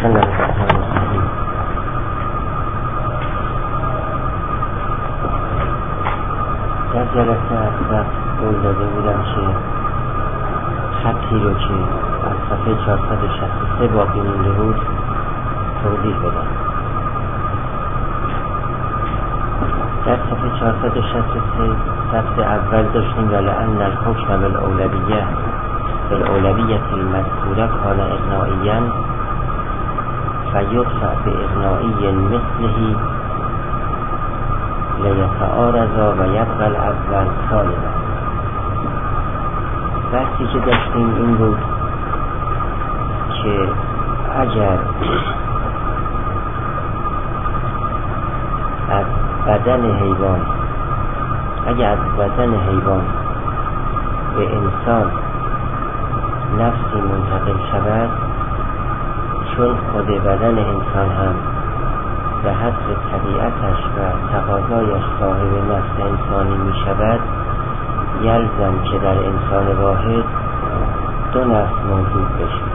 بسم الله الرحمن الرحیم. در جلسه اصلا قول داده بودم که خطی رو که از صفحه 463 باقی مونده بود توضیح بدم. در صفحه 463 سطر اول داشتیم ولأن الحکم بالأولویة المذکوره کان اغنائیا فیدفع باغنائی مثله لیتعارضا و یبقى الاول سالبا. بحثی که داشتیم این بود که اگر از بدن حیوان به انسان نفسی منتقل شود، چون خود بدن انسان هم به حسب طبیعتش و تقاضایش صاحب نفس انسانی می شود، یلزم که در انسان واحد دو نفس موجود بشه.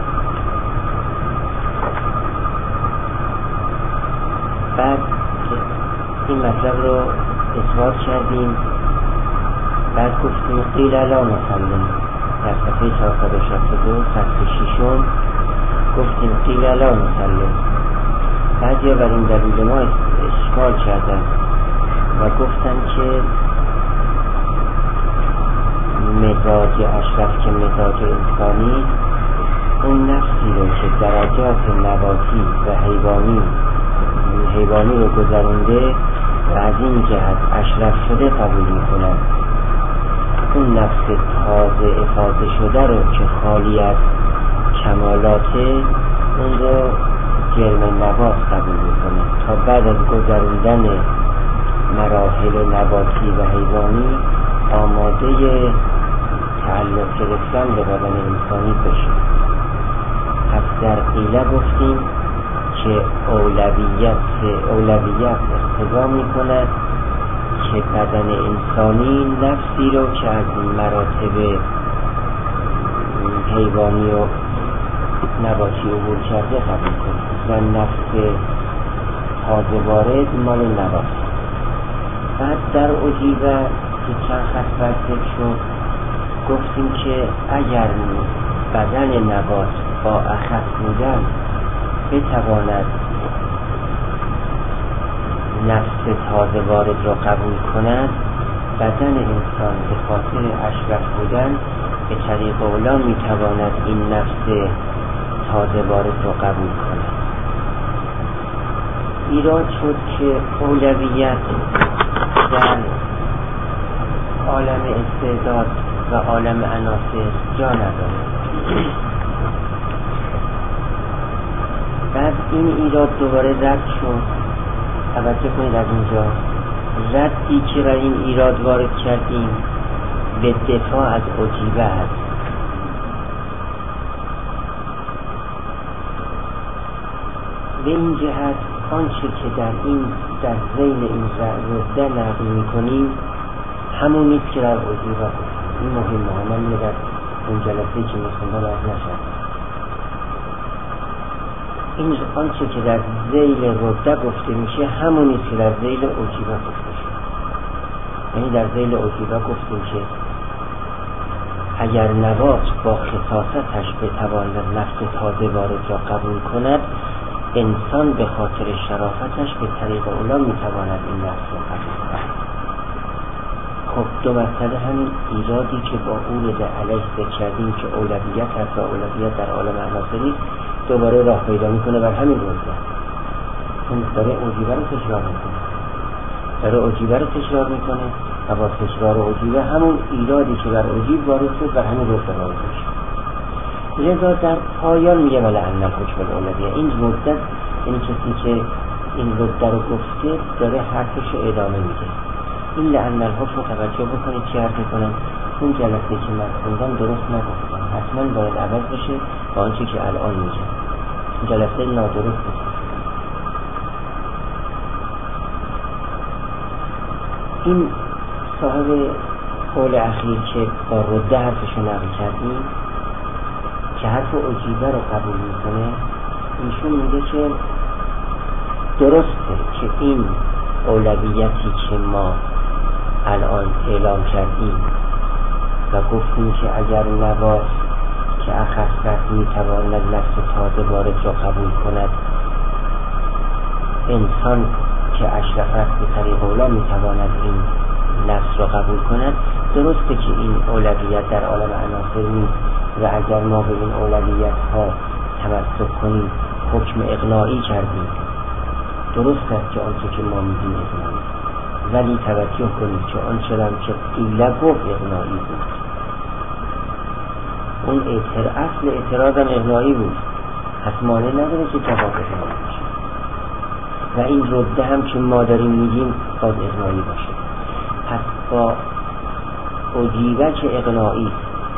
بعد این مطلب رو اثبات کردیم. بعد گفتیم قیل لا نسلم در صفحه 462 سطر ششم گفتیم قیل لا نسلم. بعضیا بر این دلیل ما اشکال کردن و گفتن که مزاج اشرف که مزاج انسانی، اون نفسی رو که درجات نباتی و حیوانی رو گذرونده و از این جهت اشرف شده قبول میکنن. اون نفس تازه افاضه شده رو که خالی از کمالاته، اون رو جرم نبات قبول میکنه تا بعد از گذروندن مراحل نباتی و حیوانی آماده تعلق گرفتن به بدن انسانی بشه. پس در قیله گفتیم که اولویت اقتضا میکند که بدن انسانی نفسی رو که از مراتب حیوانی و نباتی عبور کرده قبول کنه و نفس تازه وارد مال نبات. بعد در اجیبه که چند خط بر ذکر شد گفتیم که اگر بدن نبات با اخف بودن بتواند نفس تازه وارد را قبول کند، بدن انسان به خاطر اشرف بودن به طریق اولا میتواند این نفس تازه وارد را قبول کند. ایراد شد که اولویت در عالم استعداد و عالم عناصر جا نداره. بعد این ایراد دوباره رد شد. توجه کنید از اینجا ردی که بر این ایراد وارد کردیم به دفاع از اجیبه است. به این جهت آنچه که در ذیل این رده نقل میکنیم همون نیست که در اجیبه بود. این مهمه، من در اون جلسه که میخوندم از نشد. این آنچه که در ذیل رده گفته میشه همون نیست که در ذیل اجیبه گفته شد. یعنی در ذیل اجیبه گفتیم که اگر نبات با خصاصتش بتواند نفس تازه وارد را قبول کند، انسان به خاطر شرافتش به طریق اولا میتواند این نفس را قبول کند. خب دو مسئله همین ایرادی که با اورد علیه ذکر کردیم که اولویت هست و اولویت در عالم عناصر نیست دوباره راه پیدا میکنه بر همین روزه. اون داره اجیبه رو تکرار میکنه و با تکرار اجیبه همون ایرادی که بر اجیب وارد شد بر همین روزه وارد شد. لذا در پایان میگه ولأن الحکم بالأولویة. این مدت یعنی کسی که این رده رو گفته داره حرفش رو ادامه میده. این لأن الحکم توجه بکنید چی حرف میکنن. اون جلسه که من خوندم درست نگفتم، حتما باید عوض بشه با آنچه که الان میگه. جلسه نادرست است. این صاحب قول اخیر که با رده حرفشو نقل کردیم که حرف اجیبه رو قبول میکنه، این ایشون میگه که درسته که این اولویتی که ما الان اعلام کردیم و گفتیم که اگر نواس که اخصت میتواند نفس تازه وارد را قبول کند، انسان که اشرف است به طریق اولا میتواند این نفس را قبول کند. درسته که این اولویت در عالم عناصر نیست و اگر ما به این اولویت ها تمسک کنیم حکم اقناعی کردیم. درست است که آنچه که ما میگیم اقناعی، ولی توجه کنید که آنچه را که قیله گفت اقناعی بود، اون اصل اعتراض هم اقناعی بود، پس مانع نداره که جواب اقناعی باشه و این رده هم که ما داریم میگیم باز اقناعی باشه. پس با اجیبه که اقناعی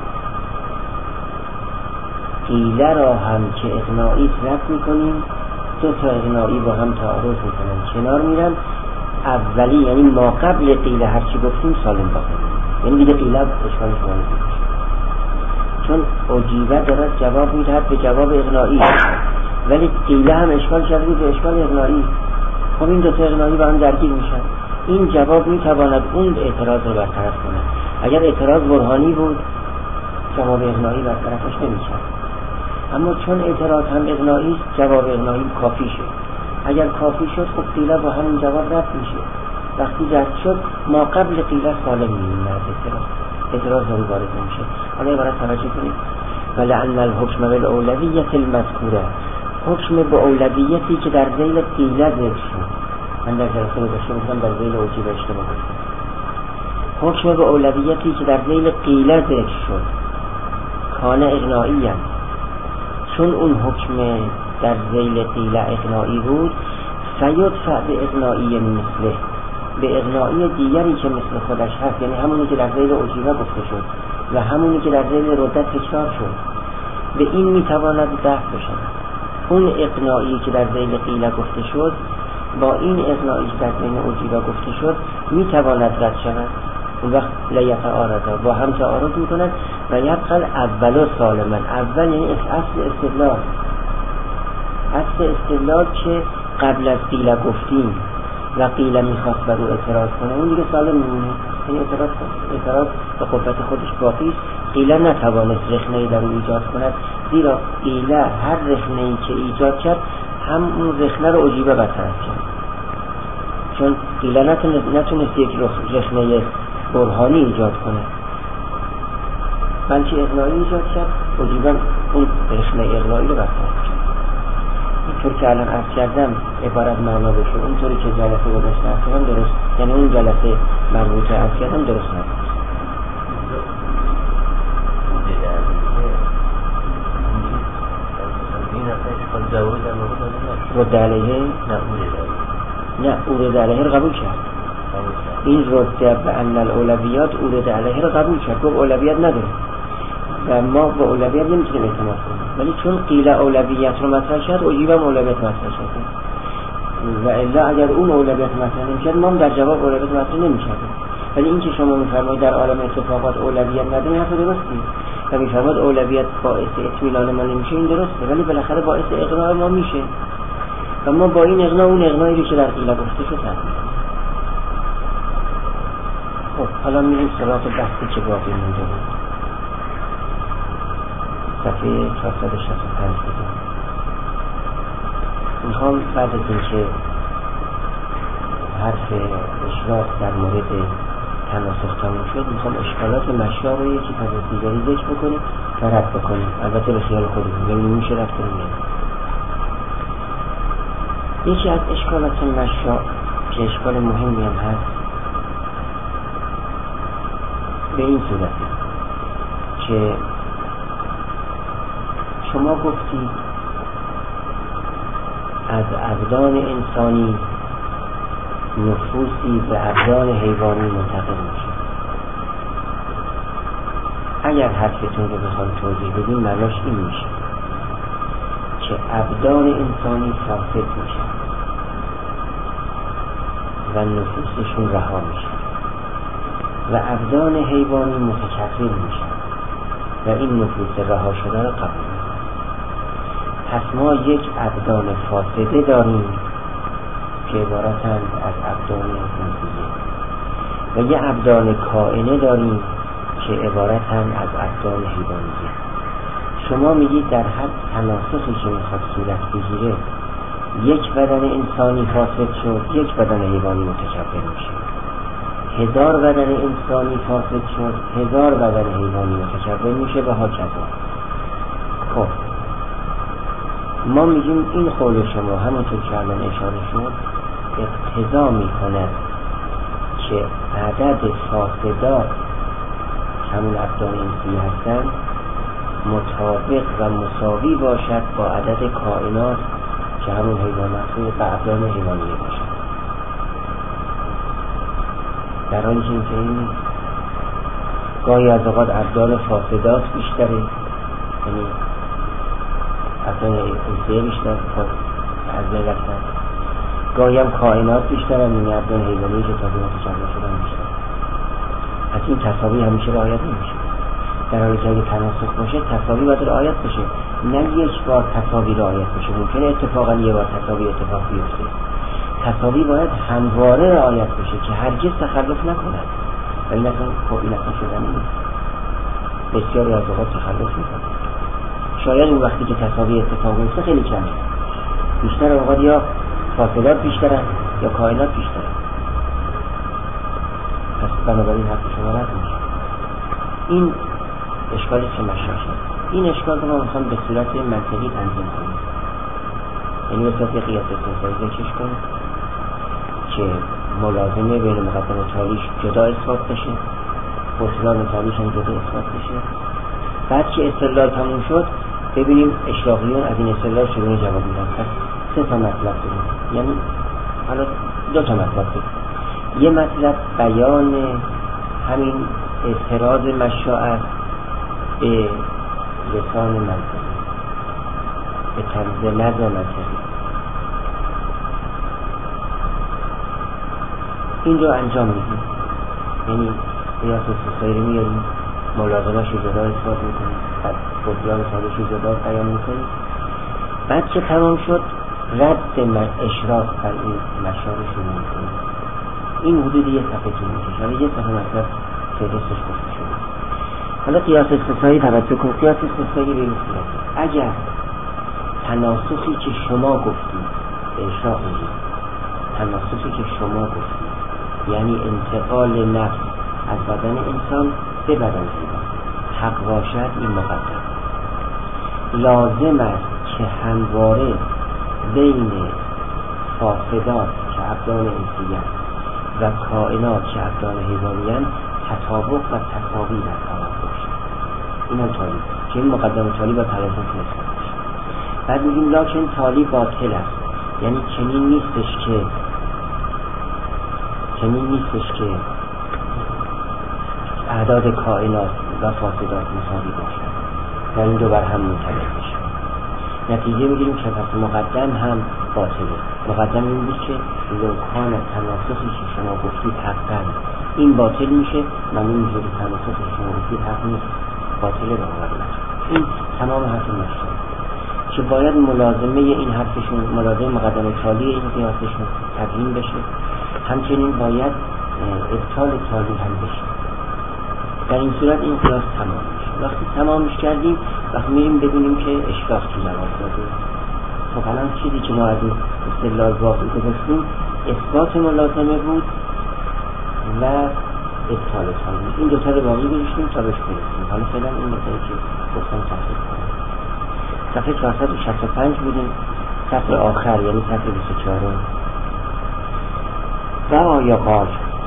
قیله را هم که اقناعی رد میکنیم، دو تا اقناعی با هم تعارض میکنن، کنار میرن. اولی یعنی ما قبل قیله هرچی گفتیم سالم باقی، یعنی دیگه قیله اشکالش وارد نمیشه، چون اجیبه دارد جواب میدهد به جواب اقناعی، ولی قیله هم اشکال کرده به اشکال اقناعی. خب این دو تا اقناعی با هم درگیر میشن. این جواب میتواند اون اعتراض رو برطرف کنه. اگر اعتراض برهانی بود جواب اقناعی برطرفش نمیشد، اما چون اعتراض هم اقناعی است جواب اقناعی کافی شد. اگر کافی شد خب قیله با همین جواب رد میشه. وقتی رد شد ما قبل قیله سالم میمونه از اعتراض رو وارد نمیشه. حالا عبارت توجه کنید. ولعن الحکم بالاولویت المذکوره، حکم به اولویتی که در ذیل قیله ذکر شد. من در جلسه گذشته گفتم در ذیل اجیبه اشتباه گفتم. حکم به اولویتی که در ذیل قیله ذکر شد کان اقناعی هم. چون اون حکم در ذیل قیله اقناعی بود، فیدفع به اقناعی مثله، به اقناعی دیگری که مثل خودش هست، یعنی همونی که در ذیل اجیبه گفته شد و همونی که در ذیل ردت تکرار شد، به این میتواند دفع بشود. اون اقناعی که در ذیل قیله گفته شد با این اقناعی که در ذیل اجیبه گفته شد میتواند رد شود. اون وقت لیتعارضا با هم تعارض میکنند و یبقى اول سالما. اول یعنی اصل استدلال، اصل استدلال که قبل از قیله گفتیم و قیله میخواست بر او اعتراض کنه، اون دیگه سالم میمونه. یعنی اعتراض به قوت خودش باقی است. قیله نتوانست رخنه‌ای در او ایجاد کند، زیرا قیله هر رخنه‌ای که ایجاد کرد هم اون رخنه رو اجیبه برطرف کرد. چون قیله نتونست یک رخنه برهانی ایجاد کنه، بلکه اقناعی ایجاد کرد، اجیبه اون رخنه اقناعی رو برطرف کرد. اینطور که الان عرض کردم عبارت معنا بشه، اونطوری که جلسه گذشته عرض کردم درست، یعنی اون جلسه مربوطه عرض کردم درست نبود. رد علیه؟ نه اورد علیه رو قبول کرد. این رد به ان الاولویات اورد علیه رو قبول کرد، گفت اولویت نداره و ما به اولویت نمیتونیم اعتماد کنیم، ولی چون قیله اولویت رو مطرح کرد اجیبه هم اولویت مطرح کرد و الا اگر اون اولویت مطرح نمی‌کرد ما هم در جواب اولویت مطرح نمی‌کردیم. ولی این که شما می‌فرمایید در عالم اتفاقات اولویت نداره، حرف درستی و می‌فرمایید اولویت باعث اطمینان ما نمیشه، این درسته، ولی بالاخره باعث اقناع ما میشه و ما با این اقناع اون اقناعی رو که در قیله گفته شد نداریم. خب حالا میریم سراغ بحثی که باقی مونده بود. صفحه 465 بودیم. میخوام بعد از اینکه حرف اشراق در مورد تناسخ تموم شد، میخوام اشکالات مشیا رو یکی پس از دیگری ذکر بکنیم و رد بکنیم، البته به خیال خودمون، یعنی میشه رد کنیم. یکی از اشکالات مشیا که اشکال مهمی هم هست به این صورته که شما گفتید از ابدان انسانی نفوسی به ابدان حیوانی منتقل میشه. اگر حرفتون رو بخوام توضیح بدیم معناش این میشه که ابدان انسانی فاسد میشه و نفوسشون رها میشه و ابدان حیوانی متکفل میشه و این نفوس رها شده رو قبول میکنه. پس ما یک ابدان فاسده داریم که عبارتند از ابدان انسیه و یک ابدان کائنه داریم که عبارتند از ابدان حیوانیه. شما میگید در هر تناسخی که میخواد صورت بگیره یک بدن انسانی فاسد شد، یک بدن حیوانی متکبر میشه. 1000 بدن انسانی فاسد شد، 1000 بدن حیوانی متکبر میشه و هاکذا. خب ما میگیم این قول شما همونطور که الان اشاره شد اقتضا میکند که عدد فاسدات همون ابدان انسی هستن مطابق و مساوی باشد با عدد کائنات که همون حیوانات و ابدان حیوانیه باشد، در حالی که این نیست. گاهی از اوقات ابدان فاسدات بیشتره، یعنی ابدان انسیه بیشتر از بین رفتن، گاهی هم کائنات بیشتر هم این ابدان حیوانی که تازه متکبر شدن بیشتر. از این تساوی همیشه رعایت نمیشه. در حالی که اگه تناسخ باشه تساوی باید رعایت بشه، نه یک بار تساوی رعایت بشه. ممکنه اتفاقا یه بار تساوی اتفاق بیفته. تساوی باید همواره رعایت بشه که هرگز تخلف نکند، ولی این اصلا شدنی نیست. بسیاری از اوقات تخلف میکنه. شاید اون وقتی که تساوی اتفاق میفته خیلی کمه، بیشتر اوقات یا فاصلات بیشترن یا کائنات بیشترن. پس بنابراین حرف شما رد میشه. این اشکالی که مشاشه، این اشکال رو ما میخوام به صورت منطقی تنظیم کنیم، یعنی به صورت قیاس استثنایی ذکرش کنیم که ملازمه بین مقدم و تالیش جدا اثبات بشه، بطلان تالیش هم جدا اثبات بشه. بعد که استدلال تموم شد ببینیم اشراقیون از این استدلال چگونه جواب میدن. پس 3 تا مطلب داریم، یعنی حالا 2 تا مطلب داریم. یه مطلب بیان همین اعتراض مشاعت به لسان منطقی، به طرز نظم منطقی، این رو انجام میدیم. یعنی قیاس استثنایی رو میاریم، ملازمه‌اش رو جدا اثبات میکنیم، بعد بطلان تالیش رو جدا بیان میکنیم. بعد که تمام شد رد اشراق بر این مشاعر رو شروع میکنیم. این حدود یه صفحه طول میکشه، حالا یه صفحه مطلب فهرستش گفته شده. حالا قیاس استثنایی توجه کن. قیاس استثنایی به این صورت: اگر تناسخی که شما گفتید به اشراق میگید، تناسخی که شما گفتید یعنی انتقال نفس از بدن انسان به بدن حیوان حق باشد، این مقدم لازم است که همواره بین فاسدات که ابدان انسیه و کائنات که ابدان حیوانیان تطابق و تساوی برقرار باشد. این هم تالی که این مقدم تالی با تلازم نسبت باشد. بعد میگیم لکن تالی باطل است، یعنی چنین نیستش که اعداد کائنات و فاسدات مساوی باشد و این دو بر هم منطبق بشه. نتیجه میگیریم که پس مقدم هم باطله. مقدم این بود که لوکان تناسخی که شما گفتید حقاً این باطل میشه، من اینجوری تناسخی که شما گفتید حق نیست، باطله به آورد. این تمام حرف مشتر که باید ملازمه این حرفشون، ملازمه مقدم تالی این قیاسشون تبیین بشه، همچنین باید ابطال تالی هم بشه. در این صورت این قیاس تمام میشه. وقتی تمامش کردیم وقتی میریم ببینیم که اشراق چی جواب داده. خب الان چیزی که ما از این استدلال باقی گذاشتیم اثبات ملازمه بود و ابطال تالی. این دو تا رو باقی گذاشتیم تا بهش برسیم. حالا فعلا این مطلبی که گفتم تحقیق کنیم. صفحه 465 بودیم، صفحه آخر یعنی صفحه 24. و آیا قال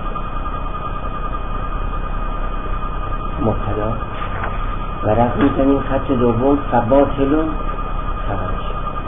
مبتدا و رفت میزنیم خط دوم فباطلون خبرش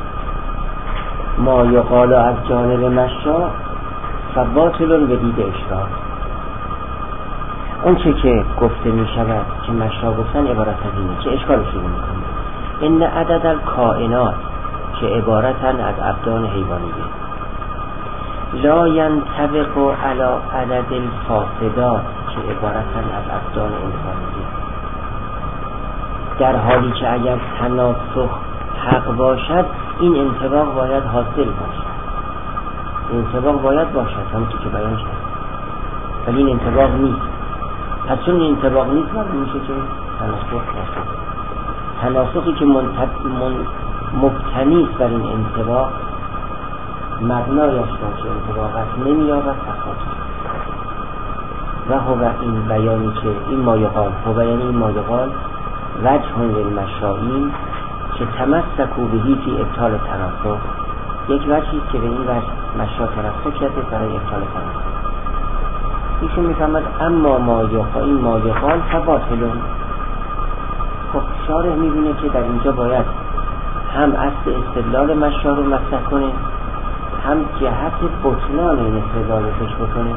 ما یقال از جانب مشا فباطلون به دید اشراق. اون چه که گفته می شود که مشا گفتن عبارت از اینه که اشکال شروع میکنه. این عدد الکائنات که عبارتن از ابدان حیوانیه لا ینطبق علی عدد الفاسدات که عبارتن از ابدان انسانیه، در حالی که اگر تناسخ حق باشد این انطباق باید حاصل باشد، انطباق باید باشد همونطور که بیان شد، ولی این انطباق نیست. پس چون این انطباق نیست معلوم میشه که تناسخ باشه. تناسخی که مبتنی است بر این انطباق مبنایش باشه انطباقت نمی‌یابد تفاوت. و هو این بیانی که این ما یقال، هو بیانی این ما یقال وجه للمشائین که تمسکوا بهی فی ابطال تناسخ، یک وجهی که به این وجه مشا تمسک کرده برای ابطال تناسخ. ایشون میفهمد اما ما یقال، این ما یقال فباطلون. خب شارح میبینه که در اینجا باید هم اصل استدلال مشا رو مطرح کنه، هم جهت بطلان این استدلال رو پیش بکنه.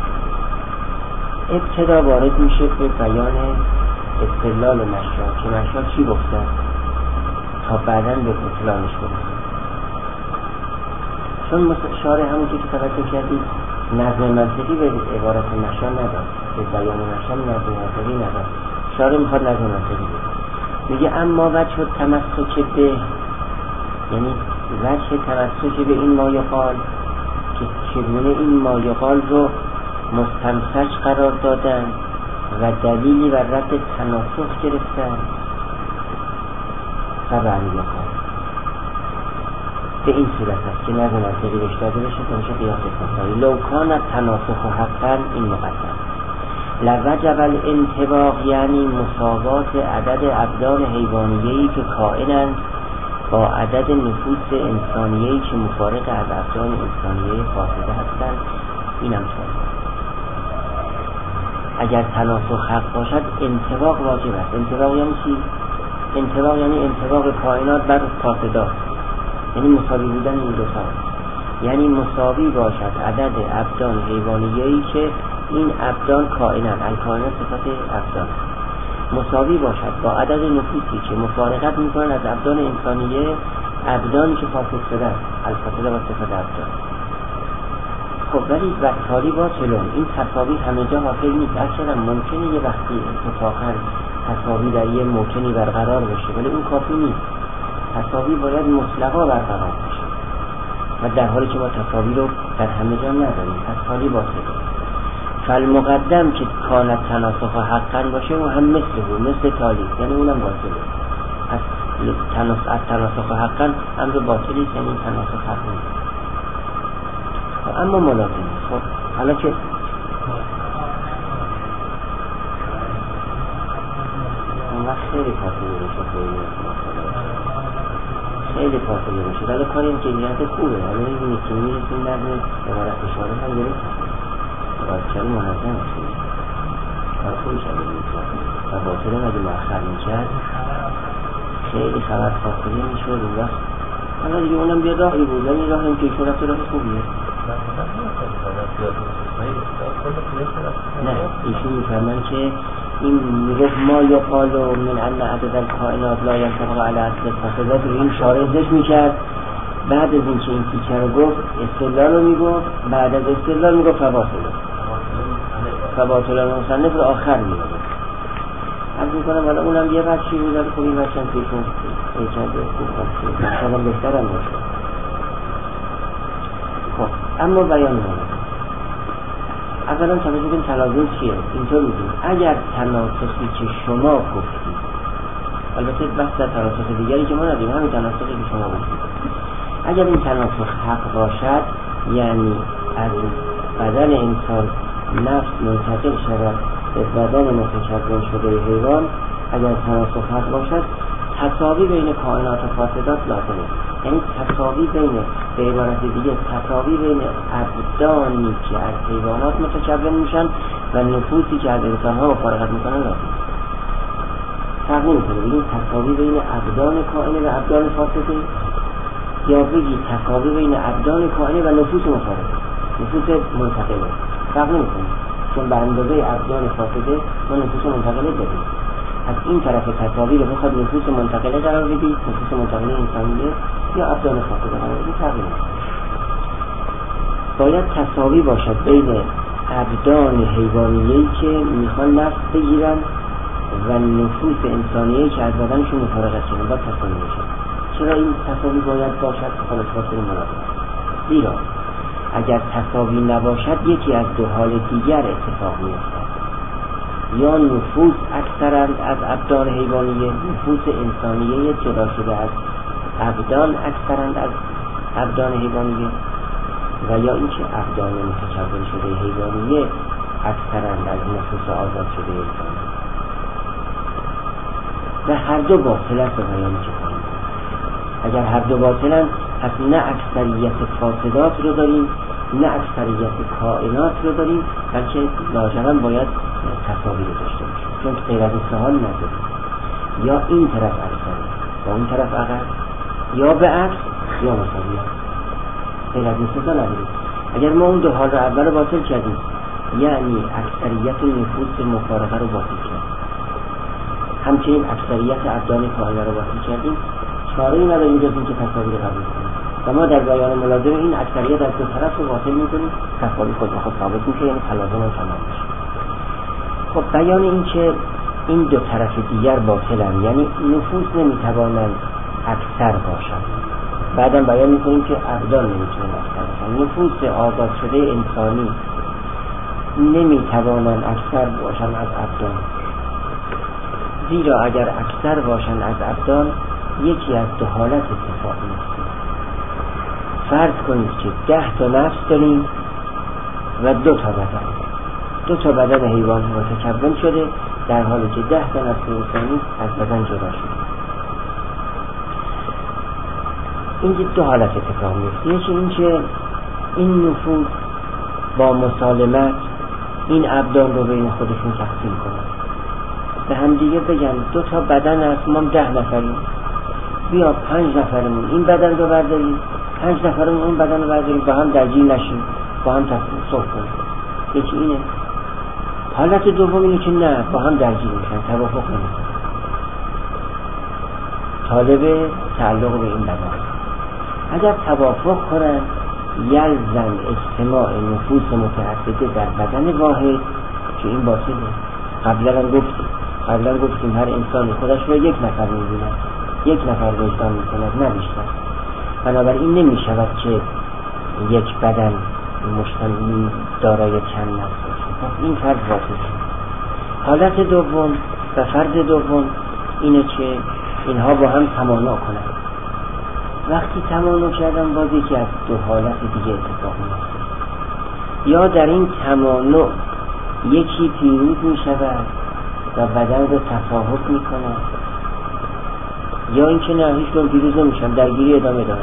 ابتدا وارد میشه به بیان استدلال مشا که مشا چی گفتن تا بعداً به بطلانش برسه. چون شارح همونطور که توجه کردید نظم منطقی به عبارت مشا نداد، به بیان مشا نظم منطقی نداد. شارح میخواد نظم منطقی بده، میگه اما وجه تمسک به، یعنی وجه تمسک به این ما یقال که چگونه این ما یقال رو مستمسک قرار دادن و دلیلی بر رد تناسخ گرفتن. طبعا یقال به این صورت است که نظم منطقی بهش داده بشه تا میشه قیاس استثنایی. لو کان تناسخ حقا این مقدم لوجب الانطباق، یعنی مساوات عدد ابدان حیوانیه‌ای که کائنند با عدد نفوس انسانیه‌ای که مفارق از ابدان انسانیه فاسده هستند. اینم طور اگر تناسخ حق باشد انطباق واجب است. انطباق یعنی چی؟ انطباق یعنی انطباق کائنات بر فاسدات، یعنی مساوی بودن این دو تا، یعنی مساوی باشد عدد ابدان حیوانیه‌ای که این ابدان کائنات، الکائنات صفت ابدان، مساوی باشد با عدد نفوسی که مفارقت میکنن از ابدان انسانیه، ابدانی که فاسد شده، الفاسده و صفت ابدان. خب ولی وقتالی با چلون این تساوی همه جا حاصل نیست. اصلا ممکنه یه وقتی اتفاقا تساوی در یه موکنی برقرار بشه، ولی اون کافی نیست. تساوی باید مطلقا برقرار بشه و در حالی که ما تساوی رو در همه جا نداریم، تساوی باطله. فالمقدم که کانت تناسخ حقا باشه و هم مثل تالی، یعنی اونم باطله. از تناسخ حقا امر باطلی است، یعنی تناسخ حق نیست. اما ملازمه. خب حالا که اون وقت خیلی فاصله باشه، خیلی فاصله باشه، ولی کاری این که جهت خوبه. حالا میبینید که میرسیم در عبارت اشاره هم گرفت باید چلی منظم باشه، کار خوبی شده میشه و باطله مگه مؤخر میکرد خیلی خبر فاصله میشه رو وقت. حالا دیگه اونم بیا راهی بود، یعنی راه این که ایشون رفت راه خوبیه. نه ایشون میفرمان که این میگفت ما یقالو من ان عدد الکائنات لا ینطبق علی اصل فاسدات رو این شارح ذکر میکرد. بعد از اینکه این تیکه رو گفت استدلال رو میگفت، بعد از استدلال میگفت فباطل المصنف رو آخر میگفت. از میکنم حالا اونم یه بچی بود، ولی خب این بچه هم پیشون ایچنده خوب شاید بهتر هم باشه. خب اما بیان مانه اولا توجه کنیم تلازم چیه؟ اینطور میگیم اگر تناسخی که شما گفتید، البته بحث در تناسخ دیگری که ما نداریم، همین تناسخی که شما گفتید، اگر این تناسخ حق باشد، یعنی از بدن انسان نفس منتقل شود به بدن متکون شده حیوان، اگر تناسخ حق باشد تساوی بین کائنات و فاسدات لازمه. یعنی تساوی بین، به عبارت دیگه تساوی بین ابدانی که از حیوانات متکون میشن و نفوسی که از انسانها مفارقت میکنن لازم. فرق نمیکنه بگیم تساوی بین ابدان کائنه و ابدان فاسده، یا بگی تساوی بین ابدان کائنه و نفوس مفارقه، نفوس منتقله. فرق نمیکنه، چون به اندازه ابدان فاسده ما نفوس منتقله داریم. از این طرف تساوی رو بخواد نفوس منتقله قرار بدید، نفوس منتقله انسانیه یا ابدان فاسده قرار بدید، فرقی نداره. باید تساوی باشد بین ابدان حیوانیه‌ای که میخوان نفس بگیرن و نفوس انسانیه‌ای که از بدنشون مفارقت شدن، باید تساوی باشد. چرا این تساوی باید باشد؟ خلاص واسه مراقبه. زیرا اگر تساوی نباشد یکی از دو حال دیگر اتفاق می‌افتد. یا نفوس اکثرند از ابدان حیوانیه، نفوس انسانیه جدا شده از ابدان اکثرند از ابدان حیوانیه، و یا اینکه ابدان متکون شده حیوانیه اکثرند از نفوس آزاد شده انسانی. و هر دو باطل است. بیان چه کنیم؟ اگر هر دو باطلن، پس نه اکثریت فاسدات رو داریم نه اکثریت کائنات رو داریم، بلکه لاجرم باید تساوی رو داشته باشیم، چون غیر از این حال نداریم. یا این طرف اکثر و اون طرف اقل، یا به عکس یا مساوی. غیر از این سه نداریم. اگر ما اون دو حال رو اول رو باطل کردیم، یعنی اکثریت نفوس مفارقه رو باطل کردیم، همچنین اکثریت ابدان کائنات رو باطل کردیم، چاره‌ای نداریم جز اینکه تساوی رو قبول کنیم. و ما در بیان ملازم این اکثریت از دو طرف رو باطل می‌کنیم، تساوی خود به خود ثابت میشه، یعنی تلازم هم تمام میشه. خب بیان این که این دو طرف دیگر باطلن، یعنی نفوس نمیتوانند اکثر باشند. بعدم بیان میکنیم که ابدان نمیتونن اکثر باشند. نفوس آزاد شده انسانی نمیتوانند اکثر باشند از ابدان، زیرا اگر اکثر باشند از ابدان یکی از دو حالت اتفاق میفته. فرض کنید که 10 تا نفس داریم و 2 تا بدن حیوانی متکون شده، در حالی که 10 تا نفس انسانی از بدن جدا شده. این دو حالت اتفاق میفته. یکی این که این نفوس با مسالمت این ابدان رو بین خودشون تقسیم کنن، به هم دیگه بگن 2 تا بدن هست، ما 10 نفریم، بیا 5 نفرمون این بدن رو برداریم، 5 نفرمون اون بدن رو برداریم، با هم درگیر نشیم، با هم صلح کنیم. یکی اینه. حالت دوم اینه که نه، با هم درگیر میشن، توافق نمیکنن، طالب تعلق به این بدن. اگر توافق کنن یلزم اجتماع نفوس متعدده در بدن واحد، که این باطله. قبلا گفتیم هر انسانی خودش رو 1 نفر می‌بیند، 1 نفر وجدان می‌کند، نه بیشتر. بنابراین نمی‌شود که یک بدن مشتمل دارای چند نفس باشد. این فرض باطل. حالت دوم و فرض دوم اینه که اینها با هم تمانع کنند. وقتی تمانع کردن، باز یکی از دو حالت دیگه اتفاق میفته. یا در این تمانع یکی پیروز میشود و بدن رو تفاهم میکنه، یا اینکه نه، هیچ پیروز نمیشن، درگیری ادامه داره.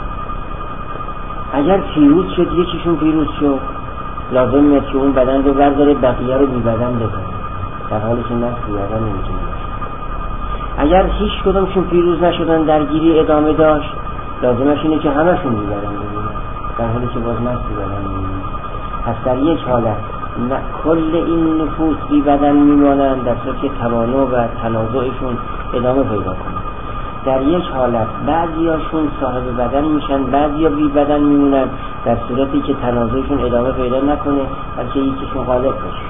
اگر پیروز شد، یکیشون پیروز شد، لازم میاد که اون بدن رو برداره، بقیه رو بی بدن بکنه، در حالی که نفس بی بدن نمیتونه باشه. اگر هیچ کدومشون پیروز نشدن، درگیری ادامه داشت، لازمش اینه که همشون بی بدن بمونن، در حالی که باز نفس بی بدن میمونه. پس در یک حالت کل این نفوس بی بدن میمانند، در صورتی که تمانع و تنازعشون ادامه پیدا کنه. در یک حالت بعضیاشون صاحب بدن میشن، بعضیا بی بدن میمونن، در صورتی که تنازعشون ادامه پیدا نکنه، بلکه یکیشون غالب بشه.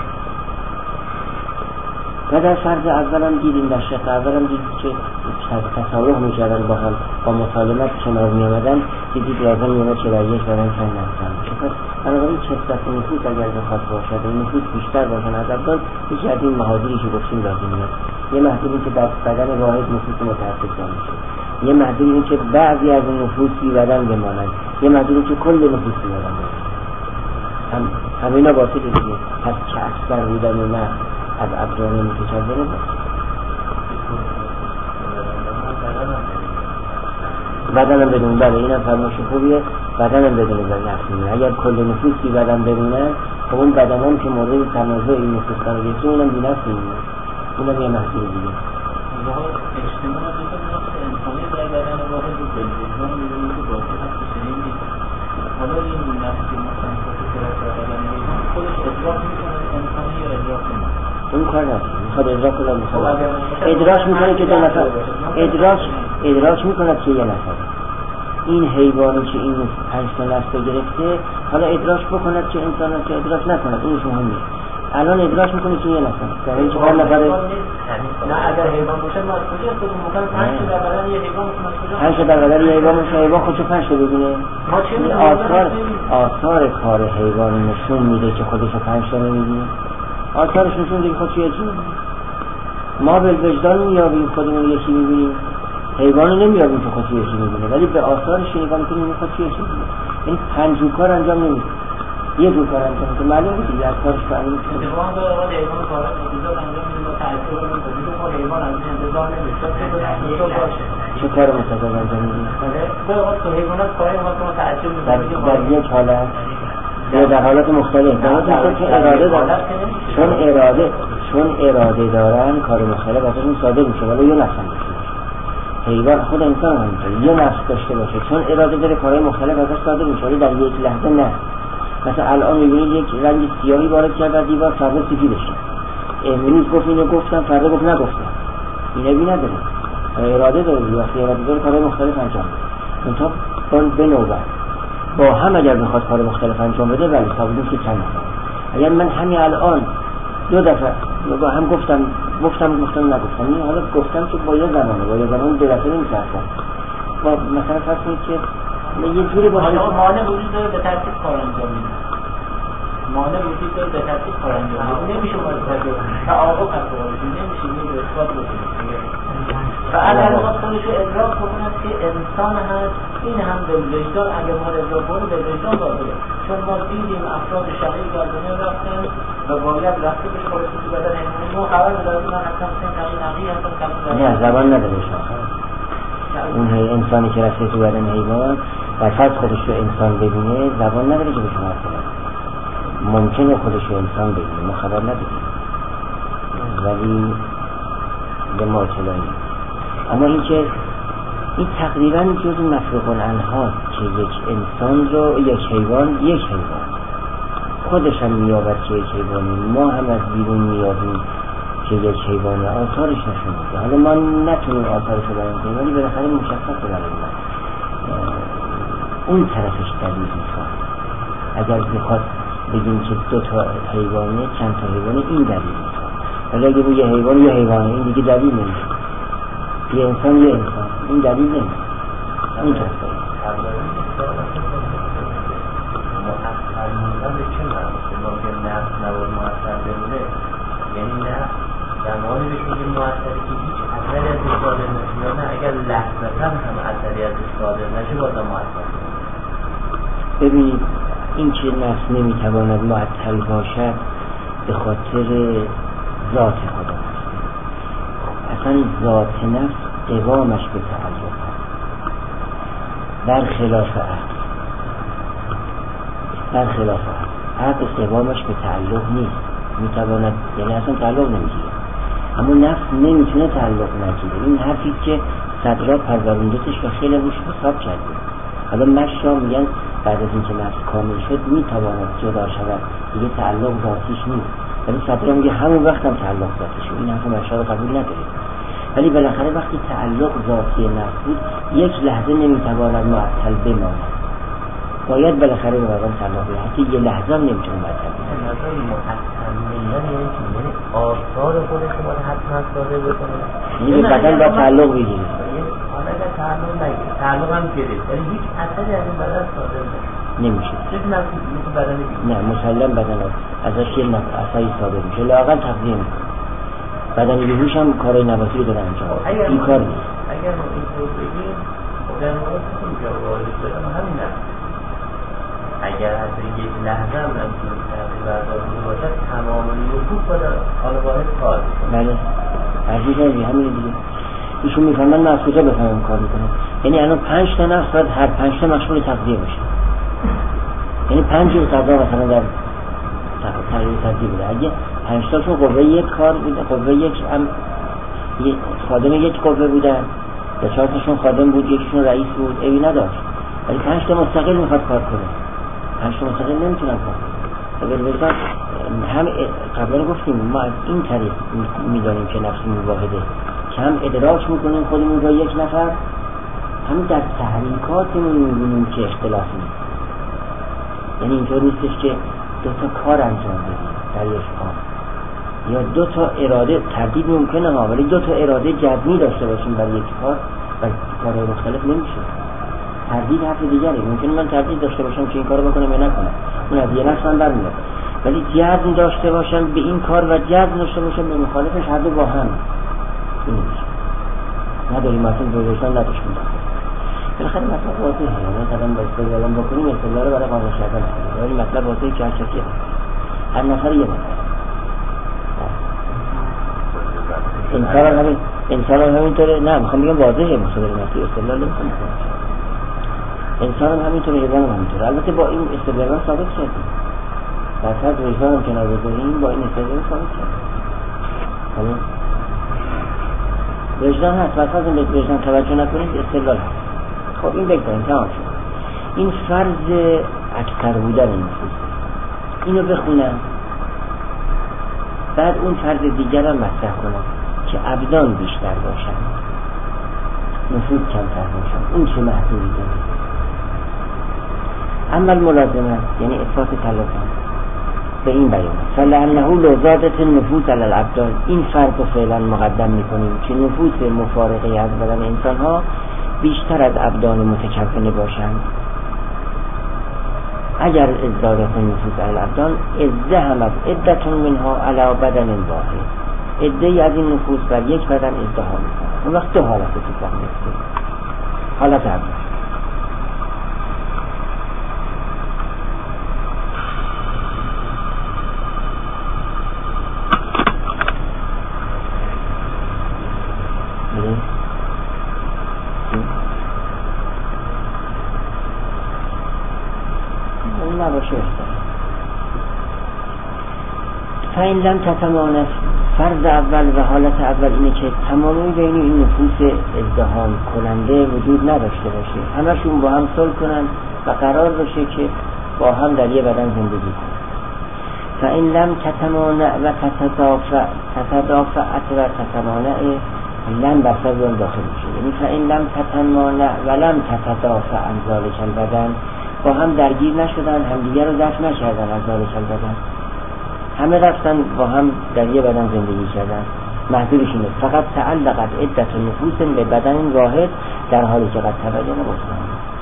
و در فرض اولم دیدیم، در شق اولم دیدیم که تصالح میکردن با هم، با مسالمت کنار میامدن، دیدید لازم میامد که در یک بدن چند نفر میشه. پس بنابراین کثرت نفوس اگر بخواد باشد، این نفوس بیشتر باشن از ابدان، یکی از این محاذیری که گفتیم لازم میاد. یه محدود این که در بدن واحد نفوس متعدد میشه، یه محدود این که بعضی از این نفوس بی بدن بمانند، یه محدود این که کل نفوس بی بدن بمانند. همینا باطل دیگه. پس که اکثر بودن نه از ابدان متکون باشه. بدنم بدون، بله اینم فرمایش خوبیه، بدنم بدون بله. اگر کل نفوسی بدن بدونن، خب اون بدنم که مورد تنازع این نفوس قرار گرفته، اونم بی نفس میمونه، اونم یه محصول دیگه. اجتماع انسانی در بدن واحد رو بلدیزان میدونیم که باطل هست، چنین نیست. حالا این نفس که مثلا در بدن میدونیم خودش ادراک میکنه انسانی یا ادراک نمیکنه؟ اون کار نداره، میخواد ادراک کنه، ادراک میکنه که 2 نفر، ادراک میکنه که 1 نفر. این حیوانی که این 5 تا نفس رو گرفته، حالا ادراک بکند که انسان که ادراک نکند، اونش مهم نیست. الان ادراک میکنه که یه نفر در حالی که هر نفر نه اگر حیوان باشه ما از کجا خودمون ممکن 5 تا در بدن یه حیوان باشه از کجا 5 تا در بدن یه حیوان باشه حیوان خودشو 5 تا ببینه ما چه آثار کار حیوان نشون میده که خودشو 5 تا نمیبینه آثارش نشون میده که خودشو یکی میبینه ما به وجدان میابیم خودمون یکی میبینیم حیوان نمیابیم که خودشو یکی میبینه ولی به آثارش نگاه میکنیم خودشو یکی میبینه یعنی 5 کار انجام نمیده یه دو کار انجام که معلوم بود دیگه از کارش فهمید که اتفاقا به آقای حیوان کار انتظار انجام میده و تأثیر رو میده که حیوان از انتظار نمیده چه کار متضاد انجام میده به آقای تو حیوانات کاری ما که تأثیر میده در یک حالت یا در حالات مختلف چون اراده دارن چون اراده دارن کار مختلف ازشون صادر میشه ولی یه نفس هم داشته باشه حیوان خود انسان هم میتونه یه نفس داشته باشه چون اراده داره کارهای مختلف ازش صادر میشه ولی در یک لحظه نه مثلا الان میبینید یک رنگ سیاهی وارد کرد در دیوار فردا سفید بشه امروز گفت اینو گفتم فردا گفت نگفتم اینه بی نداره اراده داره وقتی اراده داره کارهای مختلف انجام میده تا به نوبت با هم اگر بخواد کار مختلف انجام بده ولی ثابت نیست که چند نفر اگر من همین الان 2 دفعه با هم گفتم نگفتم این حالا گفتم که با یه زمان 2 دفعه نمی‌چرخم با مثلا فرض کنید که یه جوری باشه مانع وجود داره به ترتیب کار انجام میده مانع وجود داره به ترتیب کار انجام میده نمیشه متوجه تعاقب از وجود نمیشه میگه اثبات بکنه و اگر ما خودش رو ادراک بکنه که انسان هست این هم به وجدان اگر ما ادراک کنه به وجدان داخله چون ما دیدیم افراد شقیق در دنیا رفتن و باید رفته بشه خودش تو بدن ما خبر داریم من حتما نقی هستم نه زبان نداره اون انسانی که رفته تو بدن حیوان و فرض خودش رو انسان ببینه زبان نداره که به شما کنه ممکنه خودش رو انسان ببینه ما خبر نداریم ولی به ما اطلاعی اما این که این تقریبا جز مفروغ الانها که یک انسان رو یک حیوان خودش هم میابد که یک حیوانی ما هم از بیرون میابیم که یک حیوان آثارش نشون میده حالا ما نتونیم آثارش رو بیان کنیم ولی بالاخره مشخصه برای ما اون طرفش دلیل میخواد اگر بخواد بگیم که 2 تا حیوانه چند تا حیوانه این دلیل میخواد ولی اگه بگه یه حیوانه این دیگه دلیل نمیشه یه انسان این دلیل نمیشه این طرف یعنی نه زمانی بهش میگیم مؤثری که هیچ اثری ازش صادر نشه یا نه اگر لحظتا هم اثری ازش صادر نشه بازم مؤثر ببینید این که نفس نمیتواند معطل باشد به خاطر ذات خدا اصلا ذات نفس قوامش به تعلق برخلاف عقل قوامش به تعلق نیست میتواند یعنی اصلا تعلق نمیگیره اما نفس نمیتونه تعلق نگیره این حرفی که صدرا پروروندتش و خیلی روش حساب کرده حالا مشا میگن بعد از اینکه نفس کامل شد میتواند جدا شود دیگه تعلق ذاتیش نیست ولی صدرا میگه همون وقت هم تعلق ذاتیش این حرف مشا رو قبول نداره ولی بالاخره وقتی تعلق ذاتی نفس بود یک لحظه نمیتواند معطل بماند باید بالاخره به واقعا تعلق بید حتی یه لحظه هم نمیتونه معطل بماند یعنی آثار خودش رو باید حتما صادر بکنه یعنی به بدن با تعلق بگیره حالا اگر تعلق نگیره تعلق هم گرفت ولی هیچ اثری از این بدن صادر نمیشه چیز مثل بدن نه مسلم بدن ازش یه اثری صادر میشه لااقل تغذیه میکنه بدن بیهوش هم کارهای نباتی رو داره انجام این کار نیست اگر ما این طور بگیم در مورد اینجا وارد بدن همین است اگر حتی یک لحظه هم نمیتونه تغییر برداشته باشد تمام نفوذ باید حالا باید کار بله عزیزی همین دیگه ایشون میفهمن من از کجا بفهمم کار میکنم یعنی الان 5 تا نفس باید هر 5 تا مشمول تغذیه باشه یعنی 5 جور غذا مثلا در تغذیه بوده اگه 5 تاشون قوه یک کار بوده قوه یک هم خادم یک قوه بودن یا 4 تاشون خادم بود یکیشون رئیس بود ایوی نداشت ولی 5 تا مستقل میخواد کار کنه 5 تا مستقل نمیتونن کار کنه بلکه هم قبلا گفتیم ما از این طریق میدانیم که نفسمون واحده که هم ادراک میکنیم خودمون با یک نفر هم در تحریکاتمون میبینیم که اختلاف نیست یعنی اینطور نیستش که 2 تا کار انجام بدیم در یک آن، یا دو تا اراده، تردید ممکنه ها، ولی دو تا اراده جزمی داشته باشیم برای یک کار و کارهای مختلف نمیشه. تردید حرف دیگره، ممکنه من تردید داشته باشم که این کارو بکنم یا نکنم، اون از یه نفس من برمیاد، ولی جزم داشته باشم به این کار و جزم داشته باشم به مخالفش، هر دو با هم این میشه. نداریم مثلا به وجدان نداشتیم بالاخره مطلب واضحه، یعنی قدم با استدلال بکنیم استدلال رو برای قانع کردن هست، ولی مطلب واضحه که هر کسی هر نفر یه مطلب. انسان هم همینطوره، نه میخوام بگم واضحه، مصدر نفسی استدلال نمیخوام بکنم. انسان هم همینطوره، حیوان هم همینطوره. البته با این استدلال ثابت کردیم، در فرض وجدان هم کنار بذاریم با این استدلال ثابت کردیم. وجدان هست، فرض به وجدان توجه نکنید استدلال هست. خب این بگذاریم تمام شد. این فرض اکثر بودن نفوس، اینو بخونم بعد اون فرض دیگر هم مطرح کنم که ابدان بیشتر باشن نفوس کمتر باشن، اون چه محدودی داره. اما الملازمه یعنی اثبات تلازم به این بیان فلعنه لوزادت النفوس علی الابدان، این فرض رو فعلا مقدم میکنیم که نفوس مفارقه از بدن انسان ها بیشتر از ابدان متکونه باشند. اگر ازدادت نفوس علی الابدان ازدهمت عدتون منها علی بدن واحد، عده‌ای از این نفوس بر یک بدن ازدهام میکنند. اون وقت دو حالت اتفاق میفته. حالت اول فاین لم تتمانه، فرض اول و حالت اول اینه که تمامی بین این نفوس ازدحام کننده وجود نداشته باشه، همشون با هم صلح کنن و قرار باشه که با هم در یه بدن زندگی کنن. فاین لم تتمانه و تتدافعت و تتمانه لم بسر داخل میشه، یعنی فاین لم تتمانه و لم تتدافع عن ذلک البدن، با هم درگیر نشدن، همدیگر رو دفع نکردن از ذلک البدن، همه رفتن با هم در یه بدن زندگی کردن، محدودش اینه فقط تعلقت عدت نفوس به بدن واحد در حالی که قد تبین بطلان.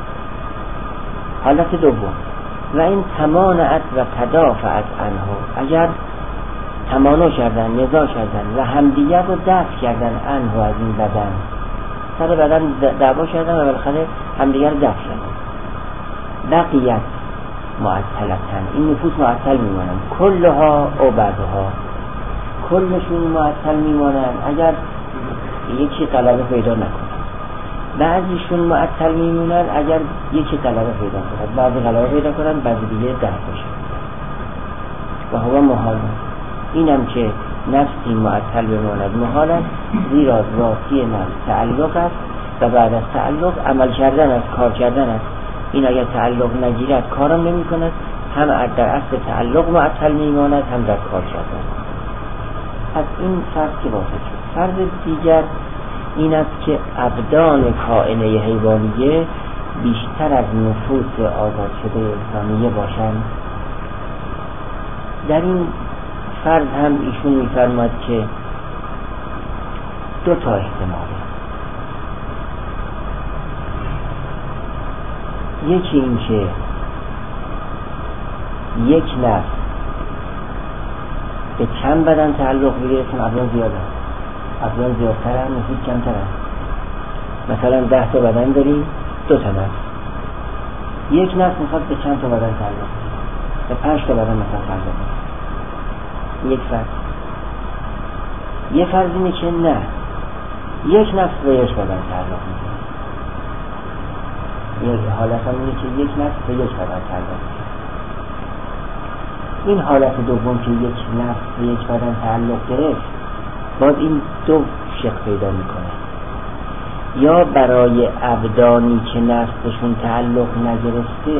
حالت دوم و این تمانعت و تدافعت عنه، اگر تمانع کردن، نزاع کردن و همدیگر رو دفع کردن عنه از این بدن، سر بدن دعوا کردن و بالاخره همدیگر رو دفع کردن، بقیت معطلتن، این نفوس معطل میمانند، کلها او بعضها، کلشون معطل میمانند اگر یکی غلبه پیدا نکنند، بعضیشون معطل میمونند اگر یکی غلبه پیدا کنند، بعضی غلبه پیدا کنند بعضی دیگه دفع بشن. و هو محال، اینم که نفسی معطل بماند محال است، زیرا ذاتی نفس تعلق است و بعد از تعلق عمل کردن است، کار کردن است. این اگر تعلق نگیرد کارم نمی کند، هم در اصل تعلق معطل میماند هم در کار کردن. از این فرض که واضح شد. فرض دیگر این است که ابدان کائنه حیوانیه بیشتر از نفوس آزاد شده انسانیه باشند. در این فرض هم ایشون می‌فرماید که دو تا احتماله، یکی این که یک نفس به چند بدن تعلق بگیره، چون ابدان زیاده، ابدان زیادتر هم نفوس کمتر هم. مثلا 10 تا بدن داریم، 2 تا نفس، یک نفس میخواد به چند تا بدن تعلق بگیره، به 5 تا بدن مثلا تعلق بگیره. یک فرض. یه فرض اینه که نه، یک نفس به یک بدن تعلق میگیره. یک حالت هم اینه که یک نفس به یک بدن تعلق میگیره. این حالت دوم که یک نفس به یک بدن تعلق گرفت، باز این دو شق پیدا میکنه. یا برای ابدانی که نفسشون تعلق نگرفته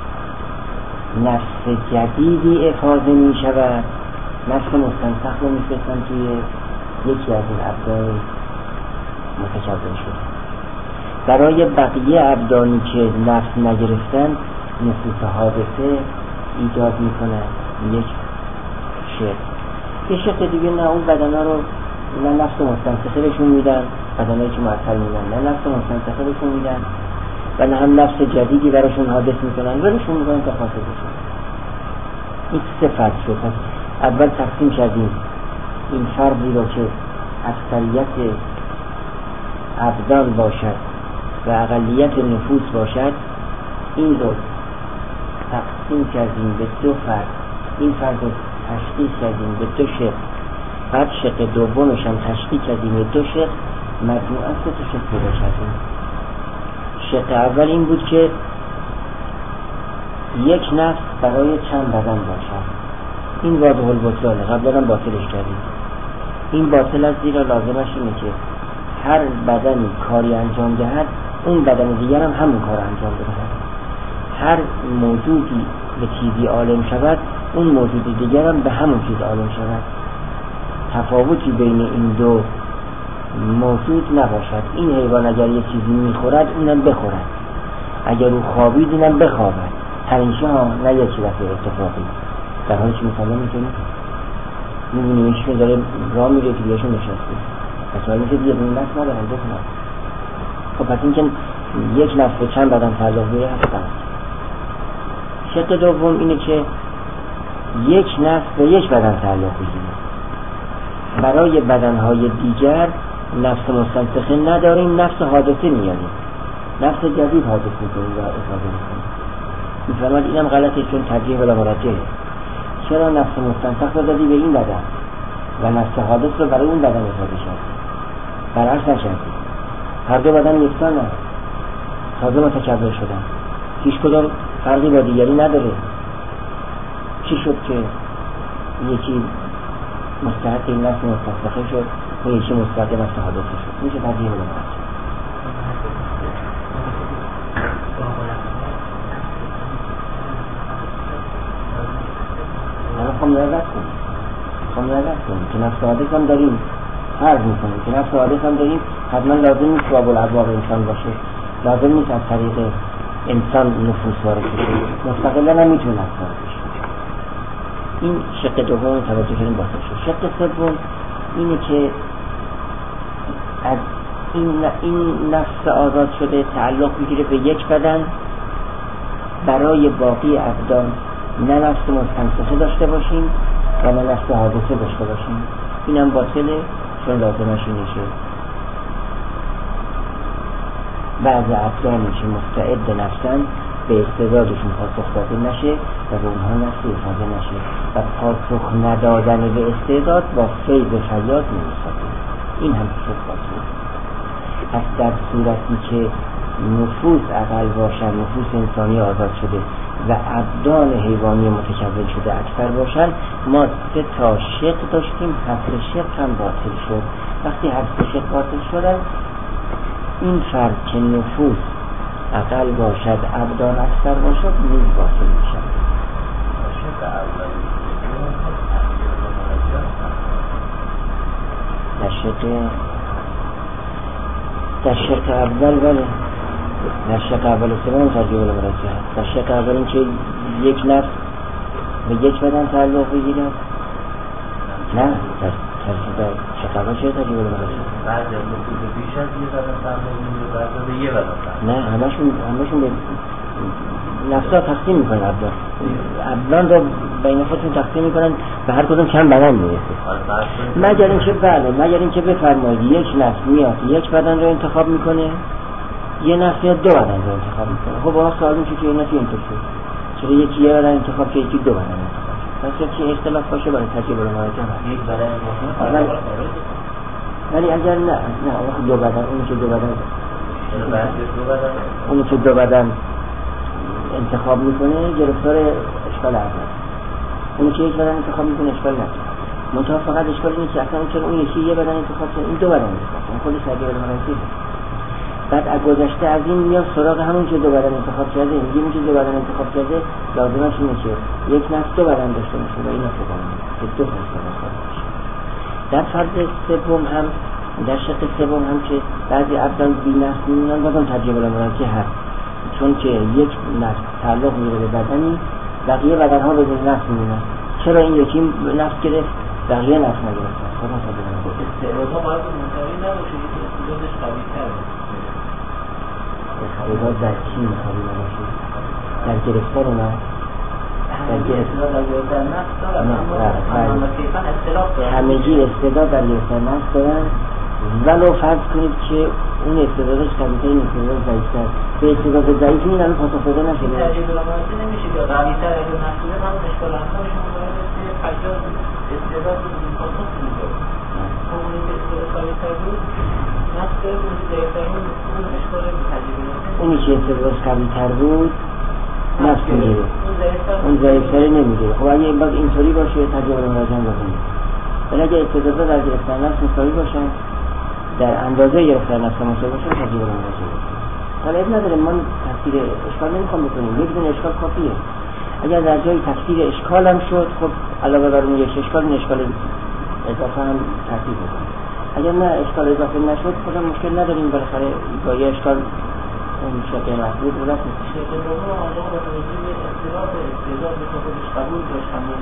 نفس جدیدی افاضه میشود، نفس مستنسخ رو میفرستن توی یکی از این ابدان متکون شده. برای بقیه ابدانی که نفس نگرفتن نفوس حادثه ایجاد میکنن، یک شق. یه شق دیگه نه، اون بدنها رو نه نفس مستنسخه بهشون میدن، بدنهایی که معطل میدن نه نفس مستنسخه بهشون میدن و نه هم نفس جدیدی براشون حادث میکنن، براشون میکنن تا فاسد بشن. این سه فرد شد. اول تقسیم کردیم این فردی رو که اکثریت ابدان باشد و اقلیت نفوس باشد، این رو تقسیم کردیم به دو فرد، این فرد رو تشکیل کردیم به دو شق، بعد شق دومش هم تشکیل کردیم به دو شق، مجموعاً سه تا شق پیدا کردیم. شق اول این بود که یک نفس برای چند بدن باشد. این واضح البطلانه، قبلا هم باطلش کردیم. این باطل است زیرا لازمش اینه که هر بدنی کاری انجام دهد، اون بدن دیگر هم همون کار انجام بدهد. هر موجودی به چیزی عالم شود، اون موجود دیگر هم به همون چیز عالم شود. تفاوتی بین این دو موجود نباشد. این حیوان اگر یه چیزی میخورد، اونم بخورد. اگر او خوابید، اینم بخوابد. همیشه ها، نه یکی دفعه اتفاقی. در حالی که مثلا میبینیم ایش که داره راه میره که دیگرشون نشسته، مثلا اینکه دیگه اون نفس ندارن بکنن. خب پس اینکه یک نفس به چند بدن تعلق میره هستن. شق دوم اینه که یک نفس به یک بدن تعلق بگیره. برای بدنهای دیگر نفس مستنسخه نداریم، نفس حادثه میاریم، نفس جدید حادث میکنیم و افاده میکنیم. میفرماد اینم غلطه، چون ترجیح ولا مرجحه. چرا نفس مستنسخ رو دادی به این بدن و نفس حادث رو برای اون بدن افاده شد؟ برعکس نشد. هر دو بدن یکسان هست، تازه متکبر شدن، هیچ کدام فرقی با دیگری نداره. چی شد که یکی مستحق این نفس مستنسخه شد و یکی مستحق نفس حادثه شد؟ میشه ترجیح ولا مرجحه. خمرگت کنیم که نفس حادث هم داریم، فرض میکنیم که نفس حادث هم داریم، حتما لازم نیست باب الابواب انسان باشه، لازم نیست از طریق انسان نفوس وارد بشه، مستقلا هم میتونه نفس وارد بشه. این شق دوم توجه کنیم باطل شد. شق سوم اینه که از این نفس آزاد شده تعلق میگیره به یک بدن، برای باقی ابدان نه نفس مستنسخه داشته باشیم و نه نفس حادثه داشته باشیم. اینم باطله، چون لازمش اینه که بعض ابدانی که مستعد نفسن به استعدادشون پاسخ داده نشه و به اونها نفس افاده نشه و پاسخ ندادن به استعداد با فیض فیاض نمی‌سازه. این هم شد باطل. پس در صورتی که نفوس اقل باشن، نفوس انسانی آزاد شده و ابدان حیوانی متکون شده اکثر باشن، ما 3 تا شق داشتیم، 7 شق هم باطل شد. وقتی 7 شق باطل شدن، این فرد که نفوس اقل باشد، ابدان اکثر باشد، نیز باطل میشن. در شق اول بله، در شق اول و سوم ترجیح ولا مرجحه. در شق اول این که یک نفس به یک بدن تعلق بگیرد، نه در شق اول چه ترجیح ولا مرجحه؟ بعضی از نفوس بیش از یه بدن تعلق میگیره، بعضی به یه بدن. نه، همشون به نفسا تقسیم میکنن. ابدان رو بین خودشون تقسیم میکنن، به هر کدوم چند بدن میرسه. مگر اینکه بفرمایید یک نفس میاد یک بدن رو انتخاب میکنه، یه نفس یا 2 بدن رو انتخاب میکنه. خب اون سوال میشه که این نفی اینطور شد، چرا یکی یه بدن انتخاب که یکی 2 بدن انتخاب؟ پس چه اختلاف باشه برای ترجیح ولا مرجحه؟ یک بدن انتخاب. ولی اگر نه اون 2 بدن، اون که 2 بدن، اون که 2 بدن انتخاب میکنه گرفتار اشکال اول، اون که یک بدن انتخاب میکنه اشکال نداره. منتها فقط اشکال اینه که اصلا چرا اون یکی یه بدن انتخاب کنه، این 2 بدن انتخاب کنه، خودش ترجیح ولا مرجحه. بعد از گذشته از این میاد سراغ همون که 2 بدن انتخاب کرده، میگیم که 2 بدن انتخاب کرده لازمش اینه که یک نفس 2 بدن داشته باشه و این استفاده که 2 فرد باشه. در فرض سوم هم، در شق سوم هم که بعضی ابدان بی نفس میمونن، بازم ترجیح ولا مرجحه هست، چون که یک نفس تعلق میگیره به بدنی، بقیه بدنها بدون نفس میمونن. چرا این یکی نفس گرفت بقیه نفس نگرفتن؟ استعدادها باید منطقی نباشه که استعدادش قوی تر استعداد در چی مطابقی نباشه؟ در گرفتار نه؟ در گرفتار نفس دارن اما کیفا اختلاف دارن. همگی استعداد در گرفتار نفس دارن، ولو فرض کنید که اون استعدادش قوی‌تر این استعداد ضعیف‌تر، به استعداد ضعیف این الان پاسخ داده نشده. این ترجیح برآورده نمیشه که قوی‌تر اگه نفس بوده هم اشکال همونشون باید پیدا استعداد رو پاسخ میده. اون که استعداد قوی‌تر بود نفس اون ضعیف‌تر اون اشکال ترجیح برآورده. اونی که استعدادش قوی‌تر بود نفس میگیره، اون ضعیف‌تر نمیگیره. خب اگه باز اینطوری باشه ترجیح برآورده لازم نیست. ولی اگه استعدادها در گرفتن نفس مساوی باشن، در اندازه گرفتن نفس مساوی باشن ترجیح برآورده. حالا اب نداره، من تفسیر اشکال نمیخوام بکنیم، یک دونه اشکال کافیه. اگر در جای تفسیر اشکال هم شد، خب علاوه بر اون یک اشکال این اشکال اضافه هم ترتیب بکنیم. اگر نه اشکال اضافه نشد خودم مشکل نداریم، بالاخره با یه اشکال اون شکل محدود بودن شکل دوم آنها با توجه به اختلاف استعداد به خودش قبول داشتن و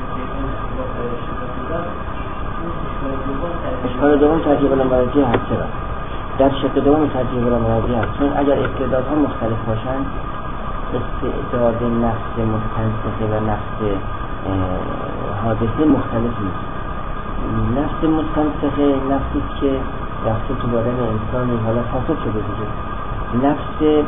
اشکال دوم ترجیح بالامراجعه هست. چرا؟ در شکل دوم ترجیح بالامراجعه هست، چون اگر استعدادها مختلف باشند استعداد نفس مستنسخه و نفس حادثه مختلف نیست. نفس مستنسخه نفسی که رفته تو بدن انسانی حالا فاسد شده دیگه، نفس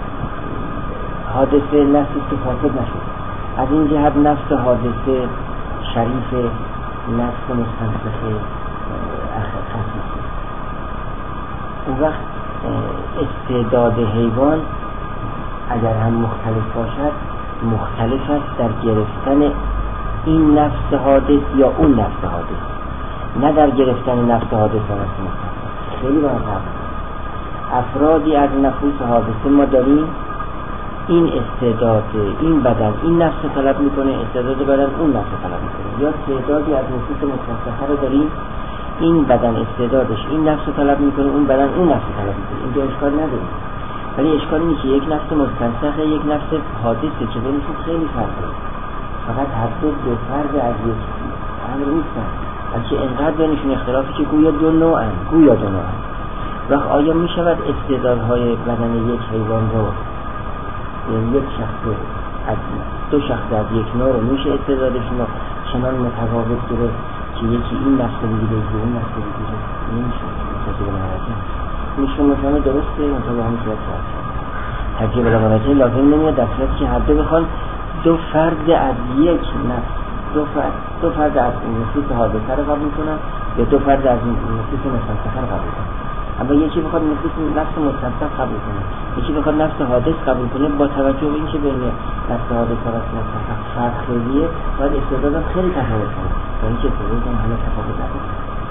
حادثه نفسی که فاسد نشده. از این جهت نفس حادثه شریف، نفس مستنسخه خصیصه. اون وقت استعداد حیوان اگر هم مختلف باشد مختلف است در گرفتن این نفس حادث یا اون نفس حادث، نه در گرفتن نفس حادث و نفس مستنسخه. خیلی باید فرق. افرادی از نفوس حادثه ما داریم، این استعداد این بدن این نفس طلب میکنه، استعداد بدن اون نفس طلب میکنه. یا تعدادی از نفوس مستنسخه رو داریم، این بدن استعدادش این نفس طلب میکنه، اون بدن اون نفس طلب میکنه. اینجا اشکال نداره. ولی اشکال اینه که یک نفس مستنسخه یک نفس حادثه که بینشون خیلی فرقه، فقط هر دو فرد از یک امر نیستن، بلکه انقدر بینشون اختلافی که گویا دو نوعن. وقت آیا می شود استعدادهای بدن یک حیوان رو، یعنی یک شخص از دو شخص از یک نوع رو میشه استعدادشون رو چنان متفاوت گرفت که یکی این نفس بگیره یکی اون نفس بگیره؟ نمیشه. ترجیح بالامراجعه میشه مثلا درسته منطقه همین صورت کرد. ترجیح بالامراجعه لازم نمیاد در صورتی که هر دو بخوان دو فرد از یک نفس، دو فرد از نفوس حادثه رو قبول کنن یا دو فرد از نفوس مستنسخه رو قبول کنن. اما یکی بخواد نفس مستنسخ قبول کنه، یکی بخواد نفس حادث قبول کنه، با توجه به اینکه بین نفس حادث و نفس مستنسخ فرق خیلیه، باید استعدادم خیلی تفاوت کنه تا اینکه استعدادم همه تفاوت نداره.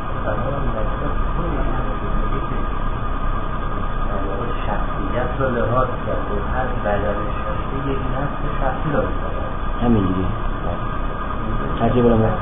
شخصیت رو لحاظ کرد و هر بدن شخصی یک نفس شخصی داره. همین دیگه ترجیح بالامراجعه.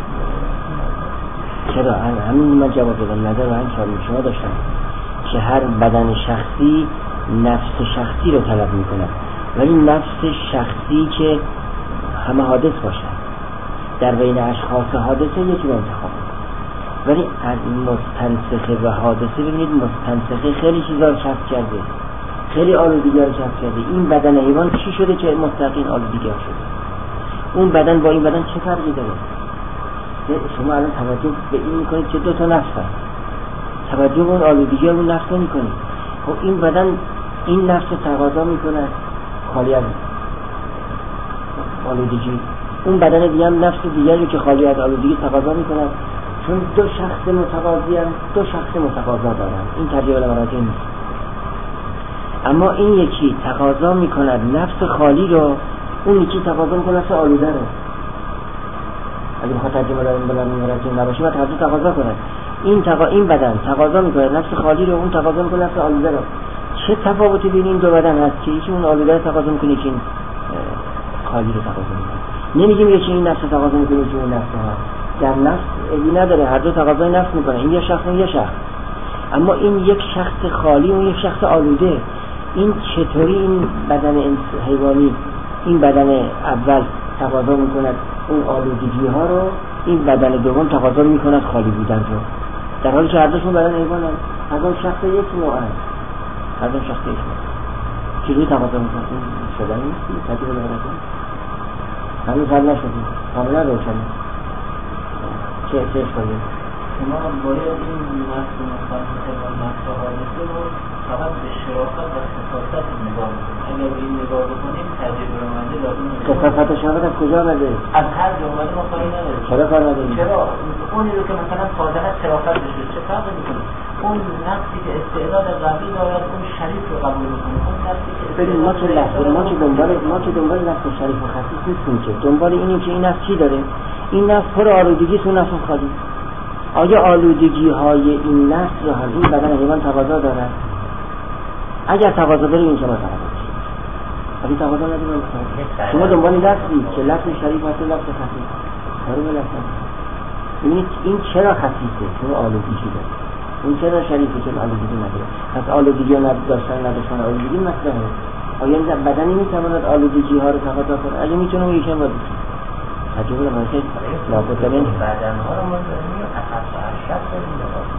چرا؟ همین من جواب دادم. نظر رو همین شما داشتم که هر بدن شخصی نفس شخصی رو طلب میکنه، ولی نفس شخصی که همه حادث باشه در بین اشخاص حادثه یکی رو انتخاب کنه. ولی از مستنسخه و حادثه ببینید، مستنسخه خیلی چیزا رو کسب کرده، خیلی آلودگی رو کسب کرده. این بدن حیوان چی شده که مستقیم آلودگی شده؟ اون بدن با این بدن چه فرقی داره؟ شما الان توجه به این میکنید که دو تا نفس هست، توجه به اون آلودگی رو نفس نمی‌کنید. خب این بدن این نفس رو تقاضا میکنه خالی از آلودگی، اون بدن دیگه هم نفس دیگری که خالی از آلودگی تقاضا میکنه، چون دو شخص متقاضی هم دو شخص متقاضا دارن. این ترجیح بالامراجعه نیست. اما این یکی تقاضا میکند نفس خالی رو، اون یکی تقاضا میکنه نفس آلوده رو. اگه بخواد ترجیح بالامراجعه نباشه باید هر دو تقاضا کنه. این بدن تقاضا میکنه نفس خالی رو، اون تقاضا میکنه نفس آلوده رو. چه تفاوتی بین این دو بدن هست که یکی اون آلوده رو تقاضا میکنه یکی این خالی رو تقاضا میکنه؟ نمیگیم یکی این نفس تقاضا میکنه یکی اون نفس هست. در نفس ایدی نداره، هر دو تقاضای نفس میکنه، این یه شخص اون یه شخص. اما این یک شخص خالی اون یک شخص آلوده. این چطوری این بدن حیوانی این بدن اول تقاضا میکند اون آلودگی ها رو این بدن دوم تقاضا میکند خالی بودن رو، در حالی که هر دوشون بدن حیوان هست، هر دو شخص یک نوع هست، هر دو شخص یک نوع. چجوری تقاضا میکنه؟ این شدن نیستی؟ تجربه لغتی؟ هنوز حل نشدیم، کاملا روشنه. چه اشکالی؟ شما باید این نفس مستنسخه و نفس حادثه رو فقط به شرافت و خصاصت نگاه بکنیم. اگر به این نگاه بکنیم تجربه رمانده لازم نیست. خصاصت شرافت از کجا آمده؟ از هر جا اومده ما کاری نداریم. چرا کار نداریم؟ چرا؟ اونی رو که مثلا سازنت شرافت بشه چه فرقی میکنه؟ اون نفسی که استعداد قوی دارد اون شریف رو قبول میکنه. اون نفسی که ببین ما که دنبال نفس شریف و خصیص نیستیم، که دنبال اینیم که این نفس چی داره؟ این نفس پر آلودگی تو نفس خالی. آیا آلودگی های این نفس رو هم این بدن حیوان تقاضا دارد؟ اگر تقاضا داره این شما تقاضا داره. اگه تقاضا نداره شما دنبال لفظی که لفظ شریف هست و لفظ خصیص. معلومه لفظ. ببینید این چرا خصیصه؟ چون آلودگی داره. این چرا شریفه؟ چون آلودگی نداره. پس آلودگی داشتن نداشتن آلودگی مطرحه. آیا بدنی میتواند آلودگی ها رو تقاضا کنه؟ اگه میتونه اون یکم باید عجیبه من که لابد داریم بدنها رو ما داریم اخص و اشرف داریم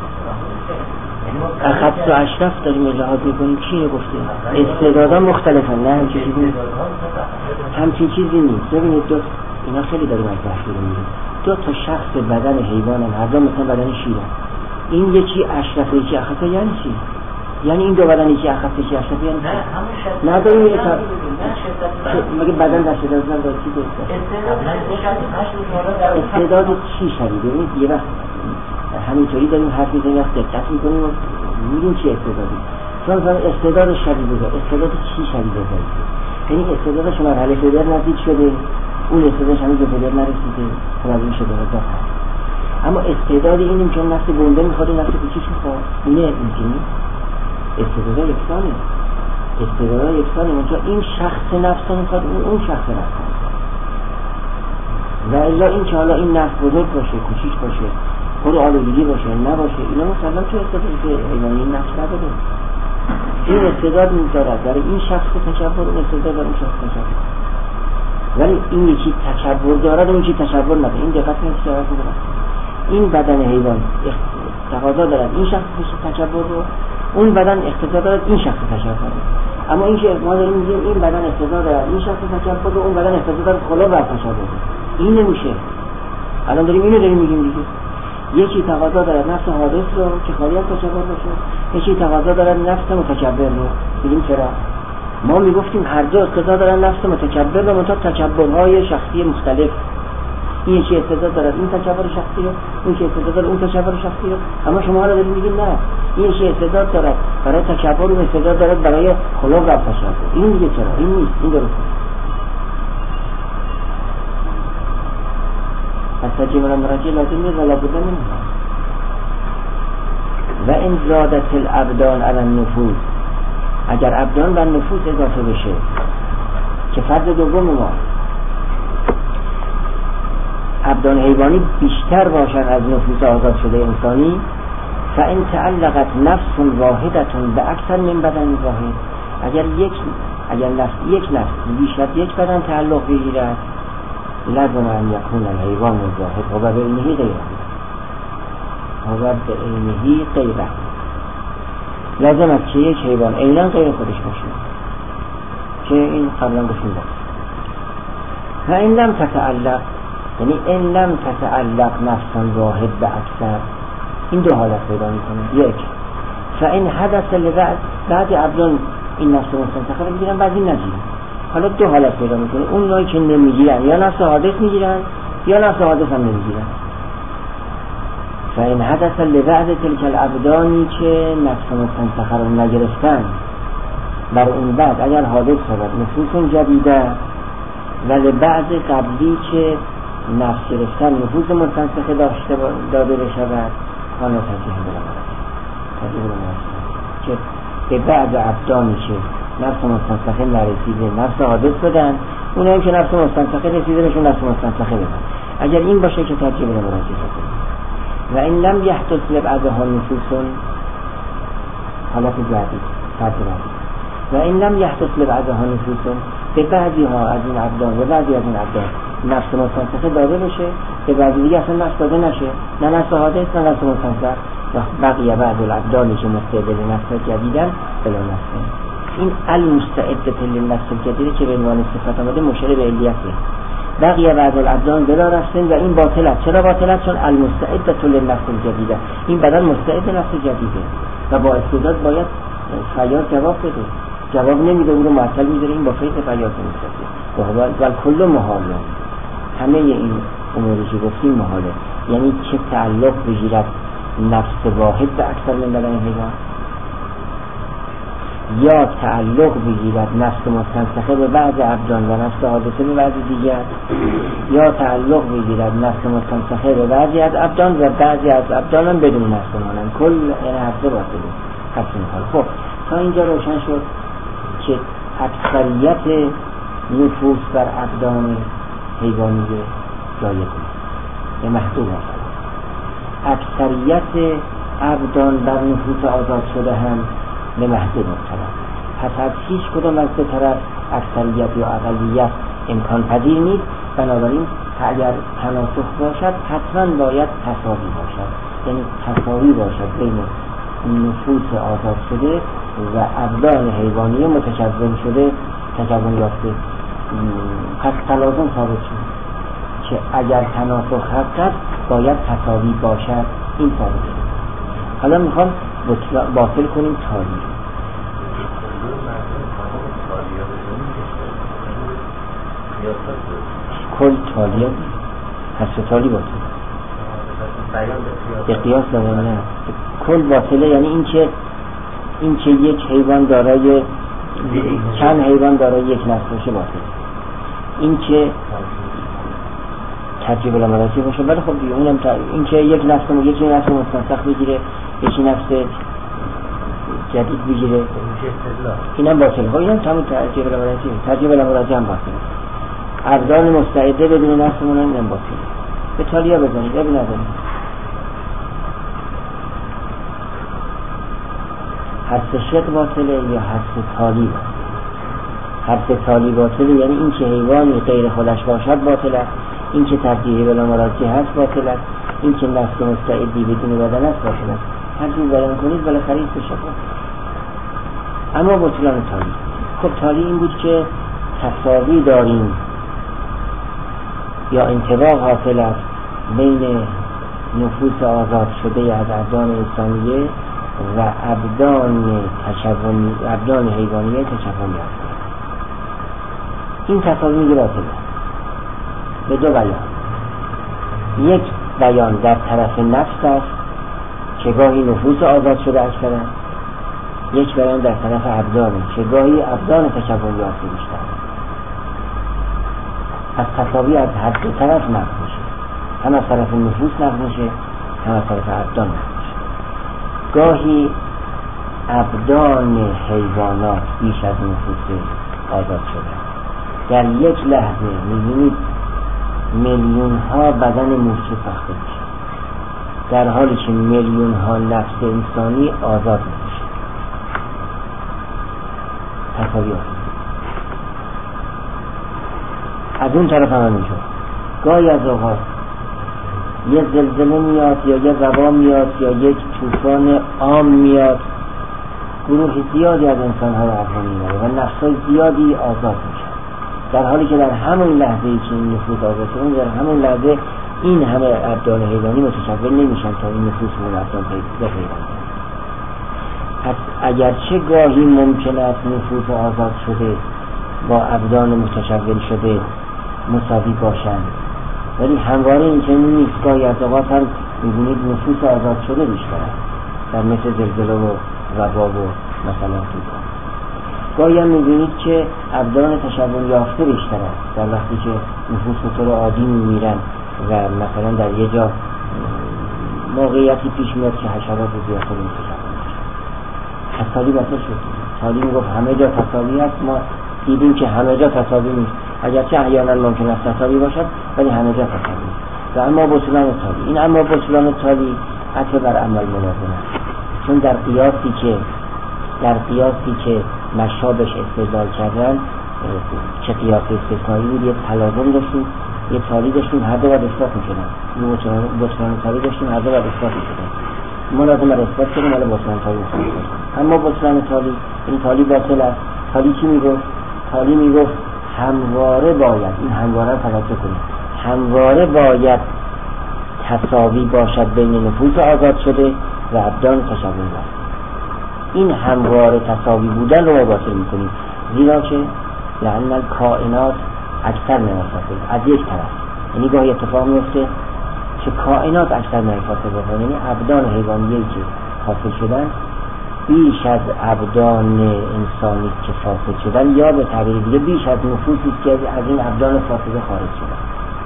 اخص و اشرف داریم لحاظ میکنیم. کی گفته؟ استعدادها مختلفن، نه همچین چیزی نیست. ببینید اینا خیلی داریم از تحقیق میگیم. دو تا شخص بدن حیوان هم هر دو مثلا بدن شیر هم. این یکی اشرف یکی اخص، یعنی چی؟ یعنی این دو بدن یکی اخص یکی اشرف یعنی چی؟ نه داریم یه طرف مگه بدن در شدازن داره چی داره؟ استعداد چی شدیده؟ ببینید یه وقت همینطوری داریم حرف میزنیم وقت دقت میکنیم و میگیم چی استعدادی. چون استعداد شدیده داره. استعداد چی شدیده داره؟ یعنی استعداد شما مرحله فدر نزدیک شده، اون استعدادش هنوز به فدر نرسیده، خب از این شده هست. اما استعداد اینیم که نفس گنده میخواد نفس کوچیک میخواد، اینه اینجوری استعداد یکسانه منتها این شخص نفس میخواد اون شخص نفس میخواد. و الا این که حالا این نفس بزرگ باشه کوچیک باشه پر آلودگی باشه نباشه، اینا مسلم تو استعداد حیوانی این نفس نداره. این استعداد می‌دارد برای این شخص تکبر، اون استعداد برای اون شخص تکبر. ولی این یکی تکبر دارد و اون یکی تکبر نداره. این دقت کنید. این بدن حیوان تقاضا دارد این شخص تکبر رو، اون بدن اقتضا دارد این شخص تکبر رو. اما این که ما داریم میگیم این بدن اقتضا دارد این شخص تکبر رو، اون بدن اقتضا دارد خلا بر تکبر رو. این نمیشه. الان داریم میگیم دیگه. یکی تقاضا دارد نفس حادث رو که خالی از تکبر باشه، یکی تقاضا دارد نفس متکبر رو. ببین چرا ما میگفتیم هر دو اقتضا دارن نفس متکبر رو، منتها تکبرهای شخصی مختلف. این یکی استعداد دارد این تکبر شخصی رو، اون که استعداد داره اون تکبر شخصی رو. اما شما را دارید میگید نه، این یکی استعداد دارد برای تکبر، اون استعداد دارد برای خلق و تشبع. این دیگه چرا؟ این نیست، این درسته. پس تجربه مراجعه لازم نیست ولا بد منه. و این زادت الابدان علی النفوس، اگر ابدان بر نفوس اضافه بشه که فرد دوم ما ابدان حیوانی بیشتر باشن از نفوس آزاد شده انسانی، فإن تعلقت نفس واحدة بأكثر من بدن واحد، اگر یک نفس بیشتر یک بدن تعلق بگیرد، لازم ان یکون الحیوان الواحد و بعینه غیره لازم است که یک حیوان عیناً غیر خودش باشه، که این قبلا گفتیم باشه. و این لم تتعلق، یعنی این لم تتعلق نفسا واحد به اکثر، این دو حالت پیدا میکنه. یک، فإن حدث لبعض، بعد ابدان این نفس مستنسخه رو میگیرن بعضی نگیرن. حالا دو حالت پیدا میکنه، اون نوعی که نمیگیرن یا نفس حادث میگیرن یا نفس حادث هم نمیگیرن. فإن حدث لبعض تلك الابدانی که نفس مستنسخه رو نگرفتن، بر اون بعد اگر حادث شود نفوس جدیده، و لبعض قبلی که نفس گرفتن نفوس مستنسخه داده بشود، آنها تجیه برمارد که به بعد ابدانی که نفس مستنسخه نرسیده نفس حادث بدن، اون هم که نفس مستنسخه رسیده بهشون نفس مستنسخه بدن. اگر این باشه که تجیه برمارد و این لم یحدث لبعضها نفوس، حالت بعدی فرد بعدی، و این لم یحدث لبعضها نفوس، به بعضی ها از این ابدان و بعضی از این ابدان نفس مستنسخه داده بشه، به بعضی دیگه اصلا نفس داده نشه، نه نفس حادث نه نفس مستنسخ، و بقیه بعض الابدانی که مستعد نفس جدیدن بلا نفسه. این المستعدة للنفس الجدید که به عنوان صفت آمده مشیر به علیته. بقیه بعض الابدان بلا نفسن و این باطل. چرا باطل؟ چون المستعدة للنفس الجدید، این بدن مستعد نفس جدیده و با استعداد باید فیاض جواب بده. جواب نمیده، اون رو معطل میذاره، این با فیض فیاض میشه. و کل محاله، همه این اموری که گفتیم محاله. یعنی چه تعلق بگیرد نفس واحد به اکثر من بدن حیوان، یا تعلق بگیرد نفس مستنسخه به بعض ابدان و نفس حادثه به بعض دیگر، یا تعلق بگیرد نفس مستنسخه به بعضی از ابدان و بعضی از ابدان هم بدون نفس مانند. کل این هفته باطله. خب تا اینجا روشن شد که اکثریت نفوس بر ابدان حیوانی جایز نیست، به محدود هست. اکثریت ابدان بر نفوس آزاد شده هم به محدود مبتلا. پس از هیچ کدام از دو طرف اکثریت یا اقلیت امکان پذیر نیست. بنابراین اگر تناسخ باشد حتما باید تساوی باشد، یعنی تساوی باشد بین نفوس آزاد شده و ابدان حیوانی متشون شده، تشون یافته. پس تلازم ثابت شد که اگر تناسخ هست باید تساوی باشد. این ثابت شد. حالا میخوام باطل کنیم تالی. کل تالی هست، تالی باطل به قیاس داره. نه، کل باطله یعنی این که یک حیوان دارای چند حیوان دارای یک نفس باشه باطل. این که ترجیح الامراتی باشه، ولی خب دیگه اونم این که یک نفس مستنسخ بگیره، یکی نفس جدید بگیره، اینم باطل. ها اینم تمام ترجیح الامراتی هم باطل. ابدان مستعده بدون نفس مونن هم باطل. به تالیا بزنید، اب ندارید. حدس شق باطله یا حدس تالی باطله. حدس تالی باطله یعنی این که حیوانی غیر خودش باشد باطل است، این که ترجیح الامراتی هست باطل است، این که نفس مستعدی بدون بدن است باطل است. هر چیز بیان کنید بالاخره این بشه باطل. اما بطلان تالی، خب تالی این بود که تساوی داریم یا انطباق حاصل است بین نفوس آزاد شده از ابدان انسانیه و ابدان حیوانیه تشفن یافته. این تساوی میگه باطل به دو بیان. یک بیان در طرف نفس است که گاهی نفوس آزاد شده اکثرا، یک بیان در طرف ابدانه که گاهی ابدان تشفن یافته بیشتر. از تساوی از هر دو طرف نقض میشه، هم از طرف نفوس نقض میشه، هم از طرف ابدان نقض میشه. گاهی ابدان حیوانات بیش از نفوس آزاد شده. در یک لحظه می‌بینید میلیون ها بدن مورچه ساخته میشه، در حالی که میلیون ها نفس انسانی آزاد میشه. تساوی از اون طرف هم همینجور. گاهی از اوقات یه زلزله میاد یا یه وبا میاد یا یک طوفان عام میاد، گروه زیادی از انسان ها رو از بین میبره و نفس‌های زیادی آزاد میشه، در حالی که در همون لحظه ای که این نفوس آزاد شده، در همون لحظه این همه ابدان حیوانی متشکل نمیشن تا این نفوس مون ابدان پیدا کنن. پس اگرچه گاهی ممکن است نفوس آزاد شده با ابدان متشکل شده مساوی باشند، ولی همواره این چنین نیست. گاهی از اوقات هم می‌بینید نفوس آزاد شده بیشتر است، در مثل زلزله و وبا و مثلا طوفان. گاهی هم می‌بینید که ابدان تشون یافته بیشتر است، در وقتی که نفوس به طور عادی می‌میرن و مثلا در یه جا موقعیتی پیش میاد که حشرات زیاد متشکل میشن. تساوی باطل شد. تالی میگفت همه جا تساوی هست، ما دیدیم که همه جا تساوی نیست، اگرچه احیانا ممکن است تساوی باشد ولی همه جا تساوی نیست. و اما بطلان تالی، این اما بطلان تالی عطف بر عمل ملازم است، چون در قیاسی که مشابهش استدلال کردن که قیاس استثنایی بود، یک تلازم داشتیم یه تالی داشتیم هر دو باید اثبات میشدن، یه بطلان تالی داشتیم هر دو باید اثبات میشدن، ما لازم رو اثبات کنیم ولی بطلان تالی میخوایم. اما بطلان تالی، این تالی باطل است. تالی چی میگفت؟ تالی میگفت همواره باید، این همواره رو توجه کنیم، همواره باید تساوی باشد بین نفوس آزاد شده و ابدان تشبیه. این همواره تساوی بودن رو ما باطل میکنیم، زیرا که لأن الکائنات اکثر من الفاسد، از یک طرف یعنی گاهی اتفاق میفته که کائنات اکثر من الفاسد باشن، یعنی ابدان حیوانیایی که حاصل شدن بیش از ابدان انسانی که فاسد شدن، یا به تعبیر دیگه بیش از نفوسی که از این ابدان فاسد خارج شدن.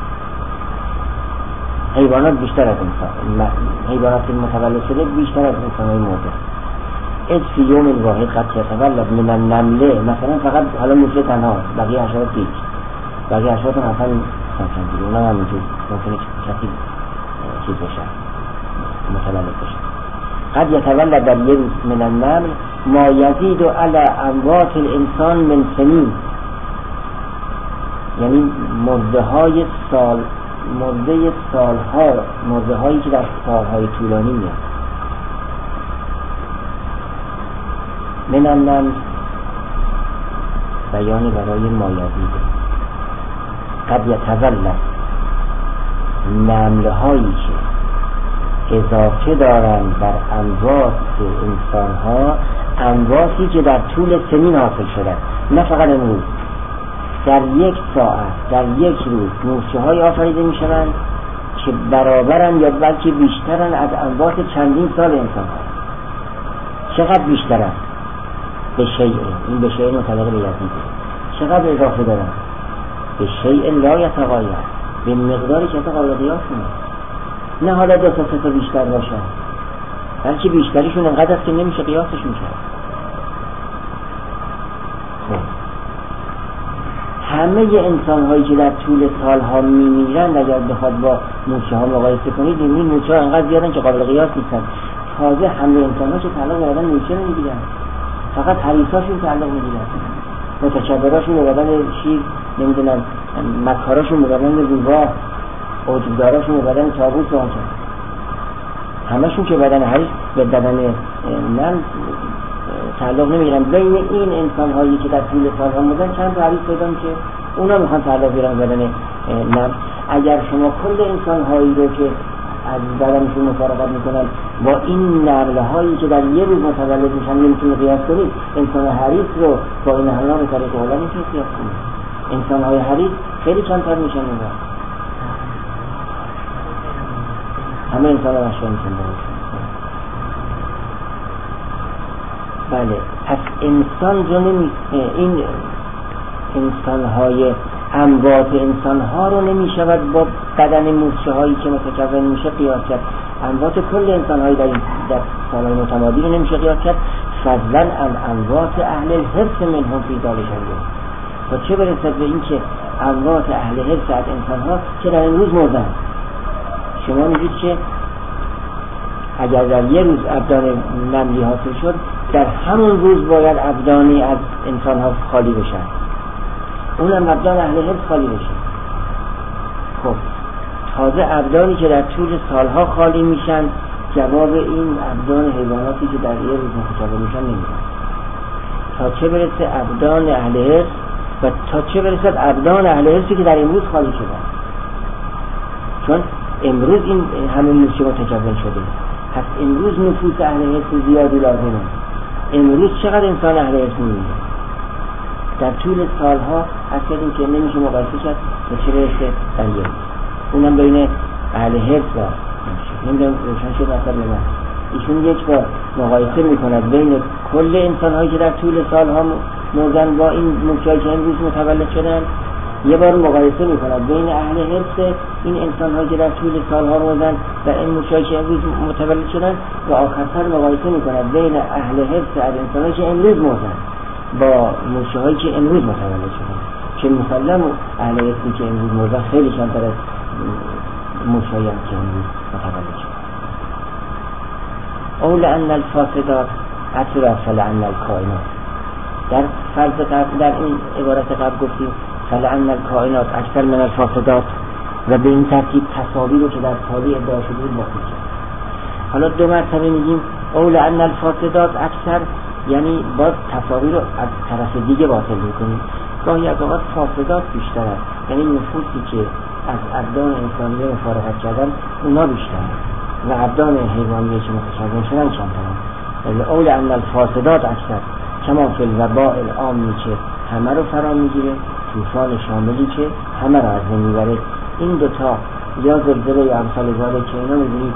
حیوانات بیشتر از انسان، حیوانات متولد شده بیشتر از انسان‌های مرده. از فی یوم واحد قد یتولد من النمله، مثلا فقط حالا موشه تنها، بقیه حشرات هیچ، بقیه حشرات هم اصلا سنسنگیری، اونا هم همینجور ممکنه کسی چیز باشن، متولد باشن. قد یتولد در یه روز من النمل ما یزید علی اموات الانسان من سنین، یعنی مرده های سال، مرده سالها، مرده هایی که در سالهای طولانی میاد. من النمل بیان برای ما یزید. قد یتولد نمل هایی که اضافه دارند بر اموات انسان ها، امواتی که در طول سنین حاصل شدن، نه فقط امروز، در یک ساعت، در یک روز موشه های آفریده می شوند که برابرن یا بلکه بیشترن از اموات چندین سال انسان ها. چقدر بیشترن؟ به شیء، این به شیء متعلق به یزیده. چقدر اضافه دارن؟ به شیء لا یتغایر، به مقداری که قابل قیاس نیست. نه حالا دو تا سه تا بیشتر باشن، بلکه بیشتریشون انقدر است که نمیشه قیاسشون کرد. همه انسان هایی که در طول سالها میمیرند اگر بخواد با موشه ها مقایسه کنید، این موشه ها انقدر زیادن که قابل قیاس نیستن. تازه همه انسان ها که تعلق به بدن موشه نمیگیرن، فقط حریصاشون تعلق میگیرن، متکبراشون به بدن شیر، نمیدونم مکاراشون به بدن روباه، عجبداراشون به بدن تابوت و آنچه، همشون که بدن حریص به بدن نم تعلق نمیگیرن. بین این انسان هایی که در طول سالها موندن چند تا حریص پیدا میشه، اونا میخوان تعلق بگیرن بدن نم. اگر شما کل انسان هایی رو که از بدنشون مفارقت میکنن با این نمله هایی که در یه روز متولد میشن نمیتونید قیاس کنید، انسان حریص رو با این همه به طریق اولا نمیتونید قیاس کنید. انسان های حریص خیلی کمتر میشن اونها، همه انسان ها مشروع میشن باشن. بله، پس انسان رو این انسان های اموات انسان ها رو نمی شود با بدن موشه هایی که متکون میشه قیاس کرد. اموات کل انسان هایی در سالهای متمادی رو نمیشه قیاس کرد، فضلا عن اموات اهل الحرص منهم فی ذلک اليوم. و چه برسد به این که اموات اهل حرص از انسان ها که در این روز مردن. شما میگید که اگر در یه روز ابدان نملی حاصل شد، در همون روز باید ابدانی از انسان ها خالی بشن، اونم ابدان اهل حرص خالی بشه. خب تازه ابدانی که در طول سالها خالی میشن جواب این ابدان حیواناتی که در یه روز متکون میشن نمیدن. تا چه برسه ابدان اهل حرص و تا چه برسد ابدان اهل حرصی که در امروز خالی شدن، چون امروز این همه موشه متکون شده، پس امروز نفوس اهل حرص زیادی لازمه. امروز چقدر انسان اهل حرص میمیره؟ در طول سالها اصلا این که نمیشه مقایسه کرد به چه برسه در یه روز، اونم بین اهل حرص و نمیدونم روشن شد اصلا من ایشون یک بار مقایسه میکند بین کل انسان هایی که در طول سالها مردن با این موشهایی که امروز متولد شدن، یه بار مقایسه میکند بین اهل حرص این انسان هایی که در طول سالها مردن و این موشهایی که امروز متولد شدن، و آخرتر مقایسه میکند بین اهل حرص از انسان هایی که امروز مردن با موشه هایی که امروز متولد شدن، که مسلم اهل حرصی که امروز مردن خیلی کمتر از موشه هایی که امروز متولد شدن. اول ان الفاسدات اطرف لعن الکائنات. در فرض قبل، در این عبارت قبل گفتیم فلعن الکائنات اکثر من الفاسدات، و به این ترتیب تصاویر رو که در تالی ادعا شده بود باطل کرد. حالا دو مرتبه میگیم اول ان الفاسدات اکثر، یعنی باز تصاویر رو از طرف دیگه باطل میکنیم. گاهی از اوقات فاسدات بیشتر است، یعنی نفوسی که از ابدان انسانیه مفارقت کردن اونا بیشتر و ابدان حیوانیه که متشکل شدن کمتر. یعنی اول ان الفاسدات اکثر کما فی الوباء العامی که همه رو فرا میگیره، طوفان شاملی که همه رو از بین میبره. این دوتا یا زلزله یا امثال ذالک که اینا میبینید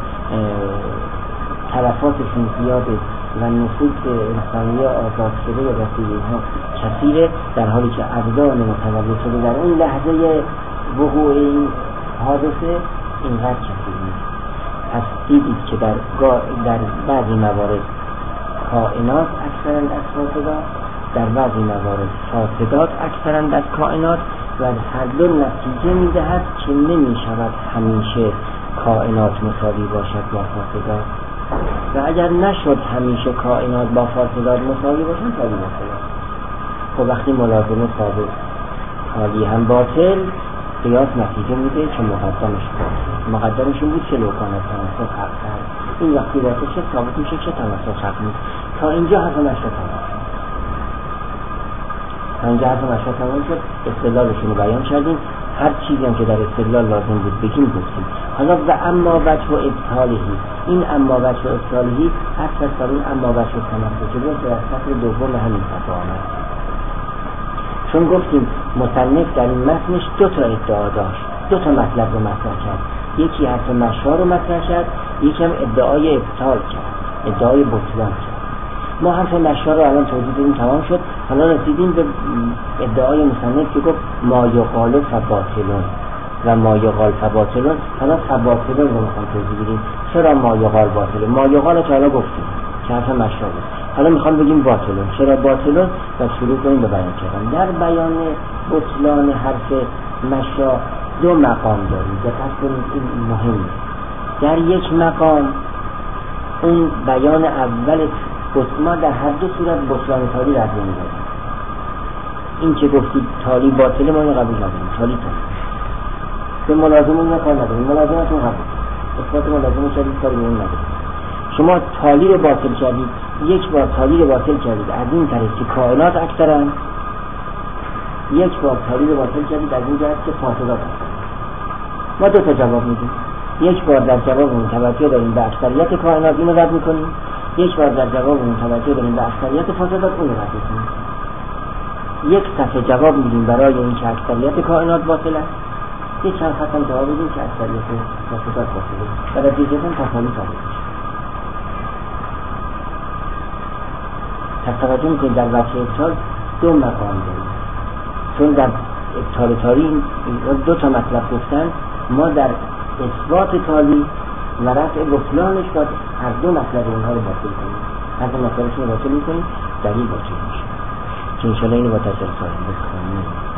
تلفاتشون زیاده و نفوس انسانیه آزاد شده و رسیده اینها کثیره، در حالی که ابدان متولد شده در اون لحظه وقوع این حادثه اینقدر کثیر نیست. پس دیدید که در بعضی موارد کائنات اکثرند از فاسدات، در بعضی موارد فاسدات اکثرند از کائنات و هر دو نتیجه میدهد که نمی شود همیشه کائنات مساوی باشد با فاسدات و اگر نشد همیشه کائنات با فاسدات مساوی باشن تالی باطل. خب وقتی ملازمه ثابت تالی هم باطل، قیاس نتیجه میده که مقدمش این بود که لوکانت تناسخ حق کرد. این وقتی باطل شد ثابت میشه که تناسخ حق نیست. تا اینجا حرف نشد تمام شد. استدلالشون رو بیان کردیم، هر چیزی هم که در استدلال لازم بود بگیم گفتیم. حالا و اما وجه و ابطالهی، این اما وجه و ابطالهی اصلا در این اما وجه و تناسخ که بود در سطر دوم همین فتوا آمد. چون گفتیم مصنف در این متنش دو تا ادعا داشت، دو تا مطلب رو مطرح کرد. یکی حرف مشا رو مطرح کرد، یکی هم ادعای ابطال کرد، ادعای بطلان کرد. ما حرف مشا رو الان توضیح دادیم تمام شد. حالا رسیدیم به ادعای مصنف که گفت ما یقال فباطلون و ما یقال فباطلون. حالا فباطلون رو میخوام توضیح بدیم. چرا ما یقال باطلون؟ ما یقال که حالا گفتیم که حرف مشا بود. حالا میخوام بگیم باطلون. چرا باطلون؟ و شروع کنیم به بیان کردن. در بیان بطلان حرف مشا دو مقام داریم. دقت کنید این مهمه. در یک مقام اون بیان اول ما در هر دو صورت بطلان تالی رد می‌کنیم. این که گفتید تالی باطله ما اینو قبول نداریم. تالی به ملازمون کار نداریم. ملازمتون قبول. اثبات ملازمه شدید کاری به اون نداریم. شما تالی رو باطل کردید، یک بار تالی رو باطل کردید از این طریق که کائنات اکثرن، یک بار تالی رو باطل کردید از این جهت که فاسدات اکثرن. ما دو تا جواب میدیم. یک بار در جوابمون توجه داریم به اکثریت کائنات، اینو رد میکنیم. یک بار در جوابمون توجه داریم به اکثریت فاسدات، اونو رد میکنیم. یک صفحه جواب میدیم برای اینکه اکثریت کائنات باطل است، یک چند خط هم جواب میدیم که اکثریت فاسدات باطل است. و نتیجه تفاوت میشه. توجه میکنید در وجه ابطال دو مقام داریم. چون در ابطال تالی دو تا مطلب گفتن، ما در اثبات تالی و رفع بطلانش باید هر دو مطلب اونها رو باطل کنیم. هر دو مطلبشون رو باطل میکنیم، دلیل باطل میشه که انشاءالله اینو با تجربه بکنیم.